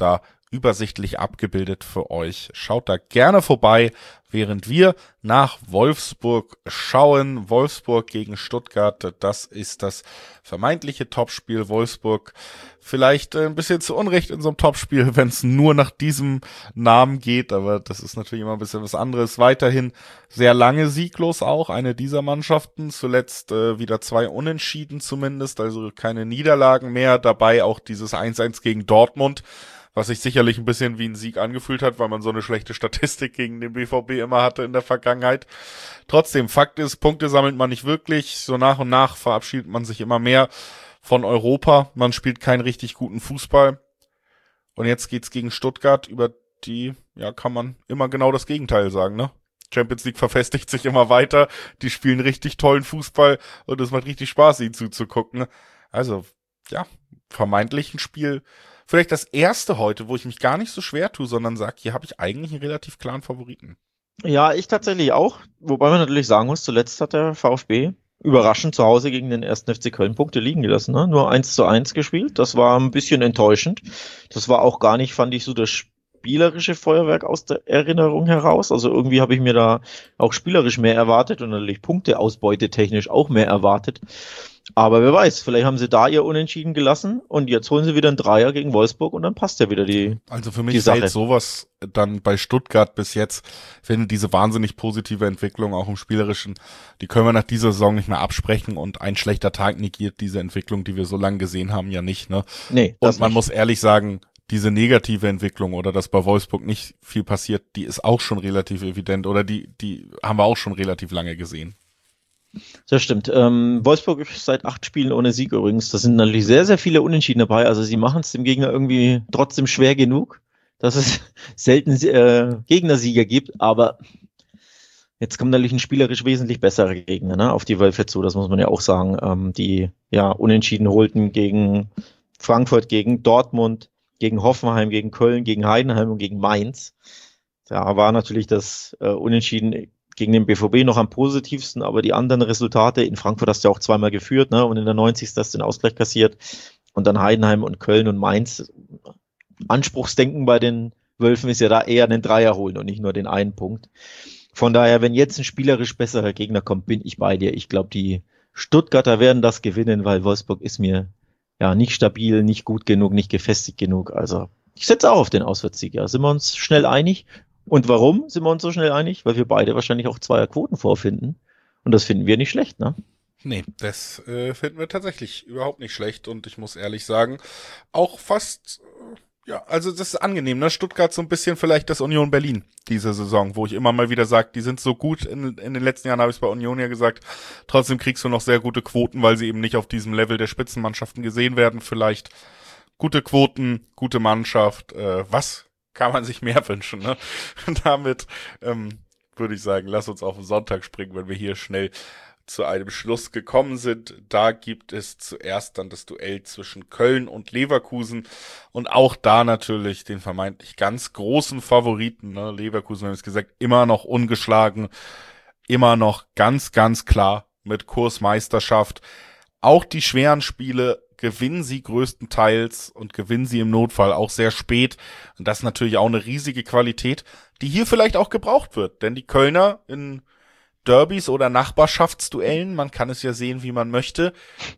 S1: übersichtlich abgebildet für euch. Schaut da gerne vorbei, während wir nach Wolfsburg schauen. Wolfsburg gegen Stuttgart, das ist das vermeintliche Topspiel. Wolfsburg vielleicht ein bisschen zu Unrecht in so einem Topspiel, wenn es nur nach diesem Namen geht, aber das ist natürlich immer ein bisschen was anderes. Weiterhin sehr lange sieglos auch, eine dieser Mannschaften. Zuletzt wieder 2 Unentschieden zumindest, also keine Niederlagen mehr. Dabei auch dieses 1-1 gegen Dortmund, was sich sicherlich ein bisschen wie ein Sieg angefühlt hat, weil man so eine schlechte Statistik gegen den BVB immer hatte in der Vergangenheit. Trotzdem, Fakt ist, Punkte sammelt man nicht wirklich. So nach und nach verabschiedet man sich immer mehr von Europa. Man spielt keinen richtig guten Fußball. Und jetzt geht's gegen Stuttgart, über die, ja, kann man immer genau das Gegenteil sagen, ne? Champions League verfestigt sich immer weiter. Die spielen richtig tollen Fußball und es macht richtig Spaß, ihnen zuzugucken. Also, ja, vermeintlich ein Spiel, vielleicht das erste heute, wo ich mich gar nicht so schwer tue, sondern sage, hier habe ich eigentlich einen relativ klaren Favoriten.
S2: Ja, ich tatsächlich auch. Wobei man natürlich sagen muss, zuletzt hat der VfB überraschend zu Hause gegen den 1. FC Köln Punkte liegen gelassen, ne? Nur 1:1 gespielt. Das war ein bisschen enttäuschend. Das war auch gar nicht, fand ich, so das spielerische Feuerwerk aus der Erinnerung heraus. Also irgendwie habe ich mir da auch spielerisch mehr erwartet und natürlich Punkteausbeute technisch auch mehr erwartet. Aber wer weiß, vielleicht haben sie da ihr Unentschieden gelassen und jetzt holen sie wieder einen Dreier gegen Wolfsburg und dann passt ja wieder die
S1: Also für mich fällt sowas dann bei Stuttgart bis jetzt, finde diese wahnsinnig positive Entwicklung auch im Spielerischen, die können wir nach dieser Saison nicht mehr absprechen und ein schlechter Tag negiert diese Entwicklung, die wir so lange gesehen haben, ja nicht, ne?
S2: Nee,
S1: und man muss ehrlich sagen, diese negative Entwicklung oder dass bei Wolfsburg nicht viel passiert, die ist auch schon relativ evident oder die haben wir auch schon relativ lange gesehen.
S2: Das stimmt. Wolfsburg ist seit 8 Spielen ohne Sieg übrigens. Da sind natürlich sehr, sehr viele Unentschieden dabei. Also sie machen es dem Gegner irgendwie trotzdem schwer genug, dass es selten Gegnersieger gibt. Aber jetzt kommt natürlich ein spielerisch wesentlich besserer Gegner, ne, auf die Wölfe zu. Das muss man ja auch sagen. Die ja Unentschieden holten gegen Frankfurt, gegen Dortmund, gegen Hoffenheim, gegen Köln, gegen Heidenheim und gegen Mainz. Da war natürlich das Unentschieden gegen den BVB noch am positivsten, aber die anderen Resultate, in Frankfurt hast du ja auch zweimal geführt, ne, und in der 90. hast du den Ausgleich kassiert und dann Heidenheim und Köln und Mainz. Anspruchsdenken bei den Wölfen ist ja da eher einen Dreier holen und nicht nur den einen Punkt. Von daher, wenn jetzt ein spielerisch besserer Gegner kommt, bin ich bei dir. Ich glaube, die Stuttgarter werden das gewinnen, weil Wolfsburg ist mir ja nicht stabil, nicht gut genug, nicht gefestigt genug. Also ich setze auch auf den Auswärtssieg. Ja. Sind wir uns schnell einig? Und warum sind wir uns so schnell einig? Weil wir beide wahrscheinlich auch Zweierquoten vorfinden. Und das finden wir nicht schlecht, ne?
S1: Nee, das finden wir tatsächlich überhaupt nicht schlecht. Und ich muss ehrlich sagen, auch fast, ja, also das ist angenehm, ne? Stuttgart so ein bisschen vielleicht das Union Berlin diese Saison, wo ich immer mal wieder sage, die sind so gut. In den letzten Jahren habe ich es bei Union ja gesagt. Trotzdem kriegst du noch sehr gute Quoten, weil sie eben nicht auf diesem Level der Spitzenmannschaften gesehen werden. Vielleicht gute Quoten, gute Mannschaft, was kann man sich mehr wünschen, ne? Und damit würde ich sagen, lass uns auf den Sonntag springen, wenn wir hier schnell zu einem Schluss gekommen sind. Da gibt es zuerst dann das Duell zwischen Köln und Leverkusen und auch da natürlich den vermeintlich ganz großen Favoriten, ne? Leverkusen, wir haben es gesagt, immer noch ungeschlagen, immer noch ganz, ganz klar mit Kursmeisterschaft. Auch die schweren Spiele gewinnen sie größtenteils und gewinnen sie im Notfall auch sehr spät. Und das ist natürlich auch eine riesige Qualität, die hier vielleicht auch gebraucht wird. Denn die Kölner in Derbys oder Nachbarschaftsduellen, man kann es ja sehen, wie man möchte,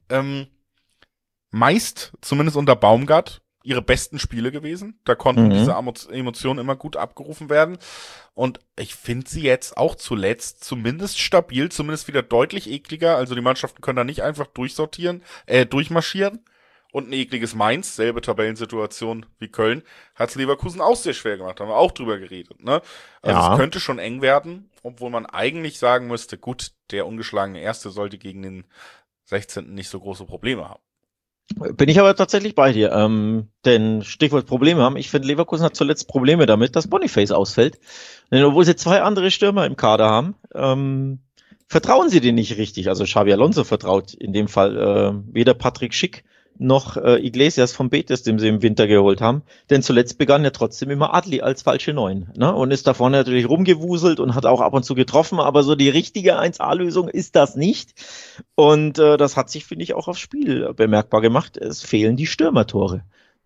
S1: meist, zumindest unter Baumgart, ihre besten Spiele gewesen. Da konnten diese Emotionen immer gut abgerufen werden. Und ich finde sie jetzt auch zuletzt zumindest stabil, zumindest wieder deutlich ekliger. Also die Mannschaften können da nicht einfach durchmarschieren. Und ein ekliges Mainz, selbe Tabellensituation wie Köln, hat's Leverkusen auch sehr schwer gemacht. Haben wir auch drüber geredet, ne? Also ja. Es könnte schon eng werden, obwohl man eigentlich sagen müsste, gut, der ungeschlagene Erste sollte gegen den 16. nicht so große Probleme haben.
S2: Bin ich aber tatsächlich bei dir. Denn Stichwort Probleme haben. Ich finde, Leverkusen hat zuletzt Probleme damit, dass Boniface ausfällt. Denn obwohl sie 2 andere Stürmer im Kader haben, vertrauen sie denen nicht richtig. Also Xabi Alonso vertraut in dem Fall weder Patrick Schick noch Iglesias vom Betis, den sie im Winter geholt haben. Denn zuletzt begann ja trotzdem immer Adli als falsche 9. Ne? Und ist da vorne natürlich rumgewuselt und hat auch ab und zu getroffen. Aber so die richtige 1A-Lösung ist das nicht. Und das hat sich, finde ich, auch aufs Spiel bemerkbar gemacht. Es fehlen die Stürmertore.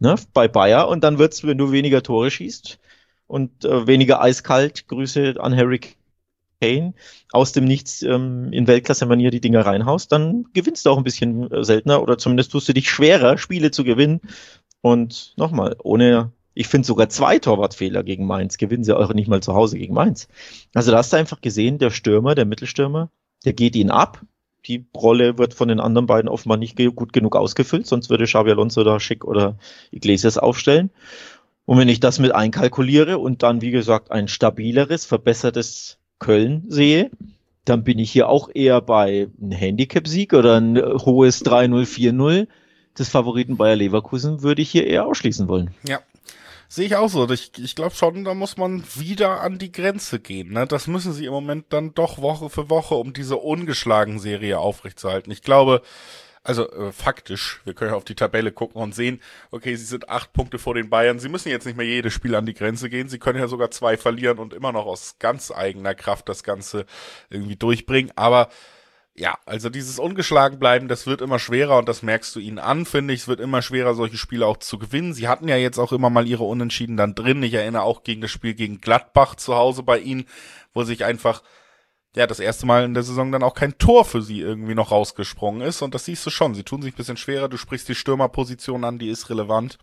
S2: ne, bei Bayer und dann wird's, wenn du weniger Tore schießt und weniger eiskalt, Grüße an Harry Kane, aus dem Nichts in Weltklasse-Manier die Dinger reinhaust, dann gewinnst du auch ein bisschen seltener oder zumindest tust du dich schwerer, Spiele zu gewinnen. Und nochmal, ich finde sogar 2 Torwartfehler gegen Mainz, gewinnen sie auch nicht mal zu Hause gegen Mainz. Also da hast du einfach gesehen, der Mittelstürmer, der geht ihn ab. Die Rolle wird von den anderen beiden offenbar nicht gut genug ausgefüllt, sonst würde Xabi Alonso da Schick oder Iglesias aufstellen. Und wenn ich das mit einkalkuliere und dann, wie gesagt, ein stabileres, verbessertes Köln sehe, dann bin ich hier auch eher bei einem Handicap-Sieg oder ein hohes 3-0, 4-0 des Favoriten Bayer Leverkusen würde ich hier eher ausschließen wollen.
S1: Ja, sehe ich auch so. Ich glaube schon, da muss man wieder an die Grenze gehen. Ne? Das müssen sie im Moment dann doch Woche für Woche, um diese ungeschlagen Serie aufrechtzuerhalten. Ich glaube, also faktisch, wir können ja auf die Tabelle gucken und sehen, okay, sie sind 8 Punkte vor den Bayern. Sie müssen jetzt nicht mehr jedes Spiel an die Grenze gehen. Sie können ja sogar 2 verlieren und immer noch aus ganz eigener Kraft das Ganze irgendwie durchbringen. Aber ja, also dieses ungeschlagen bleiben, das wird immer schwerer und das merkst du ihnen an, finde ich. Es wird immer schwerer, solche Spiele auch zu gewinnen. Sie hatten ja jetzt auch immer mal ihre Unentschieden dann drin. Ich erinnere auch gegen das Spiel gegen Gladbach zu Hause bei ihnen, wo sich einfach das erste Mal in der Saison dann auch kein Tor für sie irgendwie noch rausgesprungen ist. Und das siehst du schon. Sie tun sich ein bisschen schwerer. Du sprichst die Stürmerposition an, die ist relevant.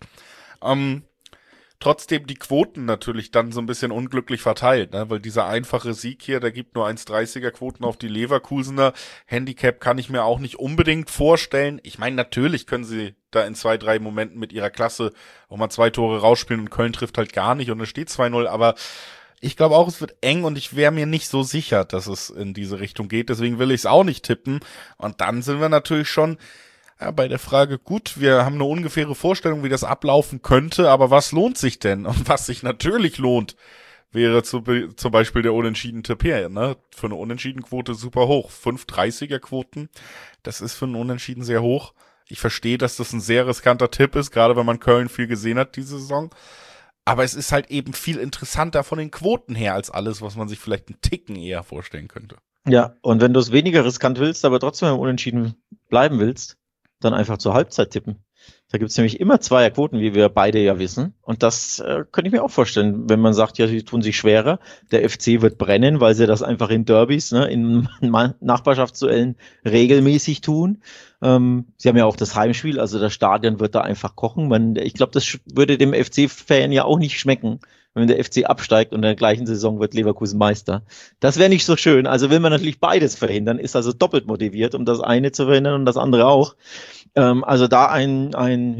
S1: Trotzdem die Quoten natürlich dann so ein bisschen unglücklich verteilt, ne? Weil dieser einfache Sieg hier, der gibt nur 1,30er Quoten auf die Leverkusener. Handicap kann ich mir auch nicht unbedingt vorstellen. Ich meine, natürlich können sie da in 2, 3 Momenten mit ihrer Klasse auch mal 2 Tore rausspielen und Köln trifft halt gar nicht und es steht 2-0, aber ich glaube auch, es wird eng und ich wäre mir nicht so sicher, dass es in diese Richtung geht. Deswegen will ich es auch nicht tippen. Und dann sind wir natürlich schon bei der Frage, gut, wir haben eine ungefähre Vorstellung, wie das ablaufen könnte, aber was lohnt sich denn? Und was sich natürlich lohnt, wäre zum Beispiel der Unentschieden-Tipp hier, ne? Für eine Unentschieden-Quote super hoch. 5,30er-Quoten, das ist für einen Unentschieden sehr hoch. Ich verstehe, dass das ein sehr riskanter Tipp ist, gerade wenn man Köln viel gesehen hat diese Saison. Aber es ist halt eben viel interessanter von den Quoten her als alles, was man sich vielleicht einen Ticken eher vorstellen könnte.
S2: Ja, und wenn du es weniger riskant willst, aber trotzdem im Unentschieden bleiben willst, dann einfach zur Halbzeit tippen. Da gibt's nämlich immer Zweierquoten, wie wir beide ja wissen. Und das könnte ich mir auch vorstellen, wenn man sagt, ja, sie tun sich schwerer. Der FC wird brennen, weil sie das einfach in Derbys, ne, in Nachbarschaftsduellen regelmäßig tun. Sie haben ja auch das Heimspiel, also das Stadion wird da einfach kochen. Ich glaube, das würde dem FC-Fan ja auch nicht schmecken, wenn der FC absteigt und in der gleichen Saison wird Leverkusen Meister. Das wäre nicht so schön. Also will man natürlich beides verhindern, ist also doppelt motiviert, um das eine zu verhindern und das andere auch. Also da ein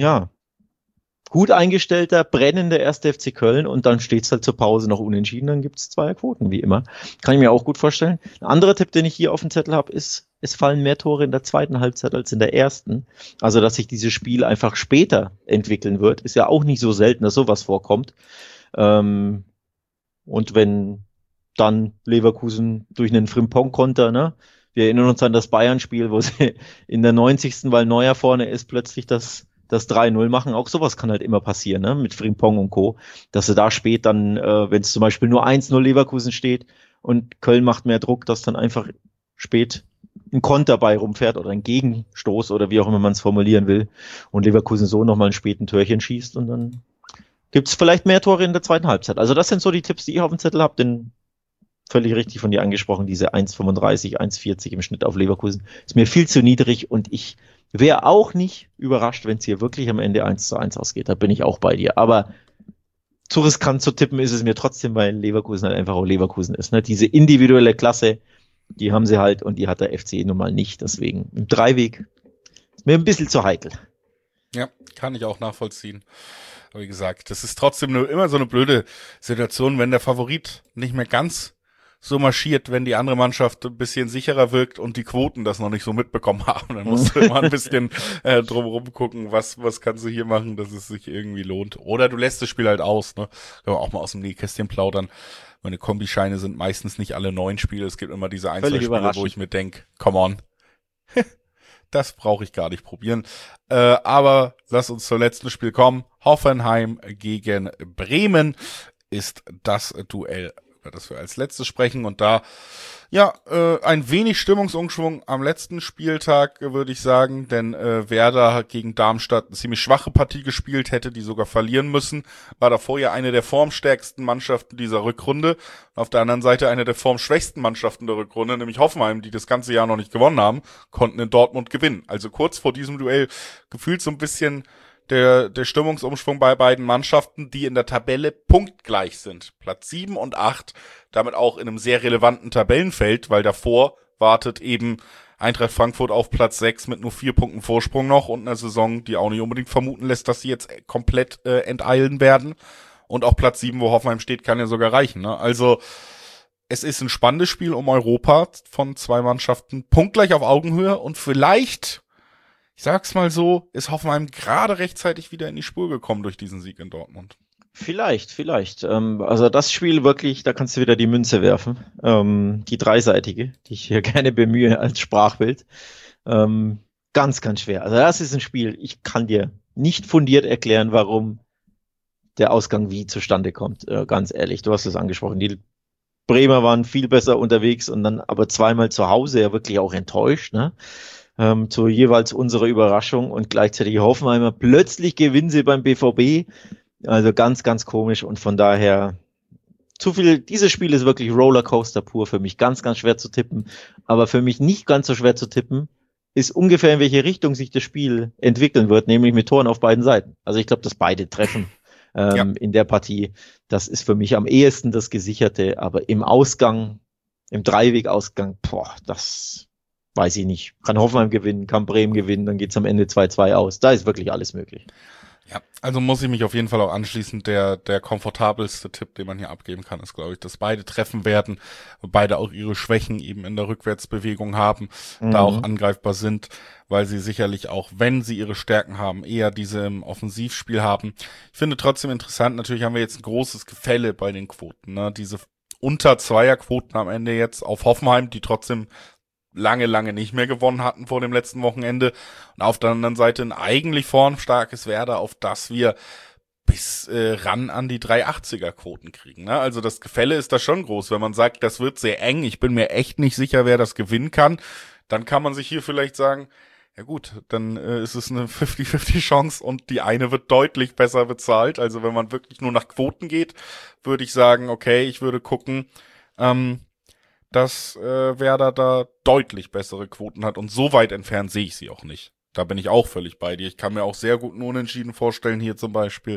S2: gut eingestellter, brennender 1. FC Köln und dann steht's halt zur Pause noch unentschieden, dann gibt's 2 Quoten, wie immer. Kann ich mir auch gut vorstellen. Ein anderer Tipp, den ich hier auf dem Zettel habe, ist, es fallen mehr Tore in der zweiten Halbzeit als in der ersten. Also, dass sich dieses Spiel einfach später entwickeln wird, ist ja auch nicht so selten, dass sowas vorkommt. Und wenn dann Leverkusen durch einen Frimpong-Konter, ne? Wir erinnern uns an das Bayern-Spiel, wo sie in der 90. weil Neuer vorne ist, plötzlich das 3-0 machen. Auch sowas kann halt immer passieren, ne? Mit Frimpong und Co. Dass sie da spät dann, wenn es zum Beispiel nur 1-0 Leverkusen steht und Köln macht mehr Druck, dass dann einfach spät ein Konter bei rumfährt oder ein Gegenstoß oder wie auch immer man es formulieren will und Leverkusen so nochmal ein späten Türchen schießt und dann gibt's vielleicht mehr Tore in der zweiten Halbzeit. Also das sind so die Tipps, die ich auf dem Zettel habe, denn völlig richtig von dir angesprochen, diese 1,35, 1,40 im Schnitt auf Leverkusen ist mir viel zu niedrig und ich wäre auch nicht überrascht, wenn es hier wirklich am Ende 1:1 ausgeht. Da bin ich auch bei dir. Aber zu riskant zu tippen ist es mir trotzdem, weil Leverkusen halt einfach auch Leverkusen ist. Ne? Diese individuelle Klasse, die haben sie halt und die hat der FC nun mal nicht. Deswegen im Dreiweg ist mir ein bisschen zu heikel.
S1: Ja, kann ich auch nachvollziehen. Aber wie gesagt, das ist trotzdem immer so eine blöde Situation, wenn der Favorit nicht mehr ganz so marschiert, wenn die andere Mannschaft ein bisschen sicherer wirkt und die Quoten das noch nicht so mitbekommen haben. Dann musst du immer ein bisschen drumherum gucken, was kannst du hier machen, dass es sich irgendwie lohnt. Oder du lässt das Spiel halt aus, ne? Können wir auch mal aus dem Nähkästchen plaudern. Meine Kombischeine sind meistens nicht alle 9 Spiele. Es gibt immer diese Einzelspiele, wo ich mir denke, come on. Das brauche ich gar nicht probieren. Aber lass uns zum letzten Spiel kommen. Hoffenheim gegen Bremen ist das Duell über das wir als letztes sprechen. Und da, ja, ein wenig Stimmungsumschwung am letzten Spieltag, würde ich sagen, denn Werder hat gegen Darmstadt eine ziemlich schwache Partie gespielt, hätte die sogar verlieren müssen, war davor ja eine der formstärksten Mannschaften dieser Rückrunde. Auf der anderen Seite eine der formschwächsten Mannschaften der Rückrunde, nämlich Hoffenheim, die das ganze Jahr noch nicht gewonnen haben, konnten in Dortmund gewinnen. Also kurz vor diesem Duell gefühlt so ein bisschen der Stimmungsumschwung bei beiden Mannschaften, die in der Tabelle punktgleich sind. Platz 7 und 8, damit auch in einem sehr relevanten Tabellenfeld, weil davor wartet eben Eintracht Frankfurt auf Platz 6 mit nur 4 Punkten Vorsprung noch und einer Saison, die auch nicht unbedingt vermuten lässt, dass sie jetzt komplett enteilen werden. Und auch Platz 7, wo Hoffenheim steht, kann ja sogar reichen. Ne? Also es ist ein spannendes Spiel um Europa von zwei Mannschaften, punktgleich auf Augenhöhe und vielleicht, ich sag's mal so, ist Hoffenheim gerade rechtzeitig wieder in die Spur gekommen durch diesen Sieg in Dortmund.
S2: Vielleicht. Also das Spiel wirklich, da kannst du wieder die Münze werfen. Die dreiseitige, die ich hier gerne bemühe als Sprachbild. Ganz schwer. Also das ist ein Spiel, ich kann dir nicht fundiert erklären, warum der Ausgang wie zustande kommt. Ganz ehrlich, du hast es angesprochen. Die Bremer waren viel besser unterwegs und dann aber zweimal zu Hause ja wirklich auch enttäuscht, ne? Zu jeweils unserer Überraschung und gleichzeitig Hoffenheimer. Plötzlich gewinnen sie beim BVB. Also ganz komisch und von daher zu viel. Dieses Spiel ist wirklich Rollercoaster pur für mich. Ganz schwer zu tippen. Aber für mich nicht ganz so schwer zu tippen ist ungefähr, in welche Richtung sich das Spiel entwickeln wird, nämlich mit Toren auf beiden Seiten. Also ich glaube, dass beide treffen in der Partie. Das ist für mich am ehesten das Gesicherte. Aber im Ausgang, im Dreiweg-Ausgang, das weiß ich nicht. Kann Hoffenheim gewinnen, kann Bremen gewinnen, dann geht's am Ende 2-2 aus. Da ist wirklich alles möglich.
S1: Ja, also muss ich mich auf jeden Fall auch anschließen. Der komfortabelste Tipp, den man hier abgeben kann, ist, glaube ich, dass beide treffen werden, beide auch ihre Schwächen eben in der Rückwärtsbewegung haben, da auch angreifbar sind, weil sie sicherlich auch, wenn sie ihre Stärken haben, eher diese im Offensivspiel haben. Ich finde trotzdem interessant, natürlich haben wir jetzt ein großes Gefälle bei den Quoten, ne? Diese unter Zweierquoten am Ende jetzt auf Hoffenheim, die trotzdem lange nicht mehr gewonnen hatten vor dem letzten Wochenende. Und auf der anderen Seite ein eigentlich formstarkes Werder, auf das wir bis ran an die 380er Quoten kriegen. Ne? Also das Gefälle ist da schon groß. Wenn man sagt, das wird sehr eng, ich bin mir echt nicht sicher, wer das gewinnen kann, dann kann man sich hier vielleicht sagen, ja gut, dann ist es eine 50-50 Chance und die eine wird deutlich besser bezahlt. Also wenn man wirklich nur nach Quoten geht, würde ich sagen, okay, ich würde gucken, dass Werder da deutlich bessere Quoten hat und so weit entfernt sehe ich sie auch nicht. Da bin ich auch völlig bei dir. Ich kann mir auch sehr gut einen Unentschieden vorstellen, hier zum Beispiel.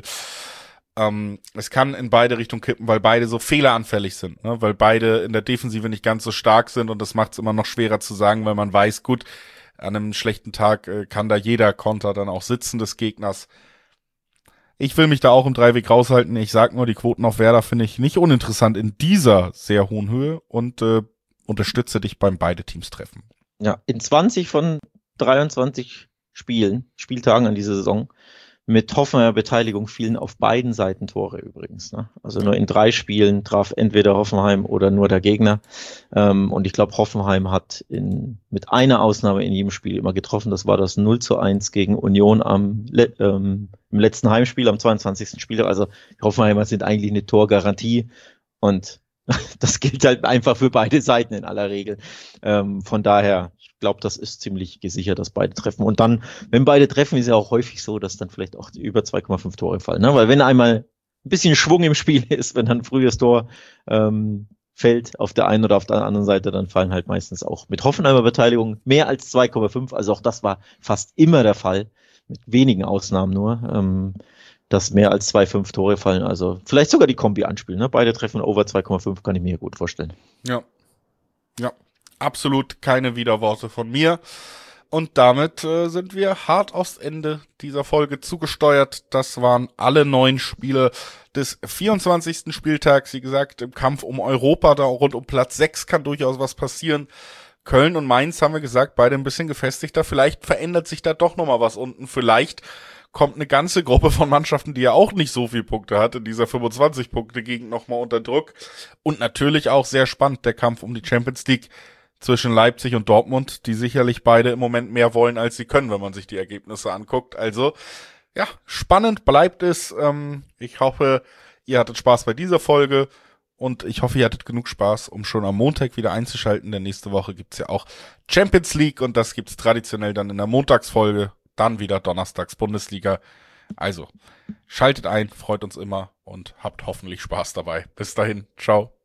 S1: Es kann in beide Richtungen kippen, weil beide so fehleranfällig sind, ne? Weil beide in der Defensive nicht ganz so stark sind und das macht es immer noch schwerer zu sagen, weil man weiß, gut, an einem schlechten Tag kann da jeder Konter dann auch sitzen des Gegners. Ich will mich da auch im Dreiweg raushalten. Ich sag nur, die Quoten auf Werder finde ich nicht uninteressant in dieser sehr hohen Höhe und unterstütze dich beim beide Teams treffen.
S2: Ja, in 20 von 23 Spieltagen an dieser Saison mit Hoffenheimer Beteiligung fielen auf beiden Seiten Tore übrigens. Ne? Also nur in 3 Spielen traf entweder Hoffenheim oder nur der Gegner. Und ich glaube, Hoffenheim hat mit einer Ausnahme in jedem Spiel immer getroffen. Das war das 0-1 gegen Union im letzten Heimspiel am 22. Spieltag. Also die Hoffenheimer sind eigentlich eine Torgarantie und das gilt halt einfach für beide Seiten in aller Regel. Von daher, ich glaube, das ist ziemlich gesichert, dass beide treffen. Und dann, wenn beide treffen, ist ja auch häufig so, dass dann vielleicht auch über 2,5 Tore fallen. Ne? Weil wenn einmal ein bisschen Schwung im Spiel ist, wenn dann ein frühes Tor fällt auf der einen oder auf der anderen Seite, dann fallen halt meistens auch mit Hoffenheimer Beteiligung mehr als 2,5. Also auch das war fast immer der Fall, mit wenigen Ausnahmen nur. Dass mehr als 2,5 Tore fallen. Also vielleicht sogar die Kombi anspielen. Ne? Beide treffen over 2,5, kann ich mir gut vorstellen.
S1: Ja, absolut keine Widerworte von mir. Und damit sind wir hart aufs Ende dieser Folge zugesteuert. Das waren alle 9 Spiele des 24. Spieltags. Wie gesagt, im Kampf um Europa, da rund um Platz 6 kann durchaus was passieren. Köln und Mainz haben wir gesagt, beide ein bisschen gefestigter. Vielleicht verändert sich da doch nochmal was unten. Vielleicht kommt eine ganze Gruppe von Mannschaften, die ja auch nicht so viele Punkte hat, in dieser 25-Punkte-Gegend nochmal unter Druck. Und natürlich auch sehr spannend der Kampf um die Champions League zwischen Leipzig und Dortmund, die sicherlich beide im Moment mehr wollen, als sie können, wenn man sich die Ergebnisse anguckt. Also, ja, spannend bleibt es. Ich hoffe, ihr hattet Spaß bei dieser Folge und ich hoffe, ihr hattet genug Spaß, um schon am Montag wieder einzuschalten, denn nächste Woche gibt's ja auch Champions League und das gibt's traditionell dann in der Montagsfolge, dann wieder donnerstags Bundesliga. Also, schaltet ein, freut uns immer und habt hoffentlich Spaß dabei. Bis dahin, ciao.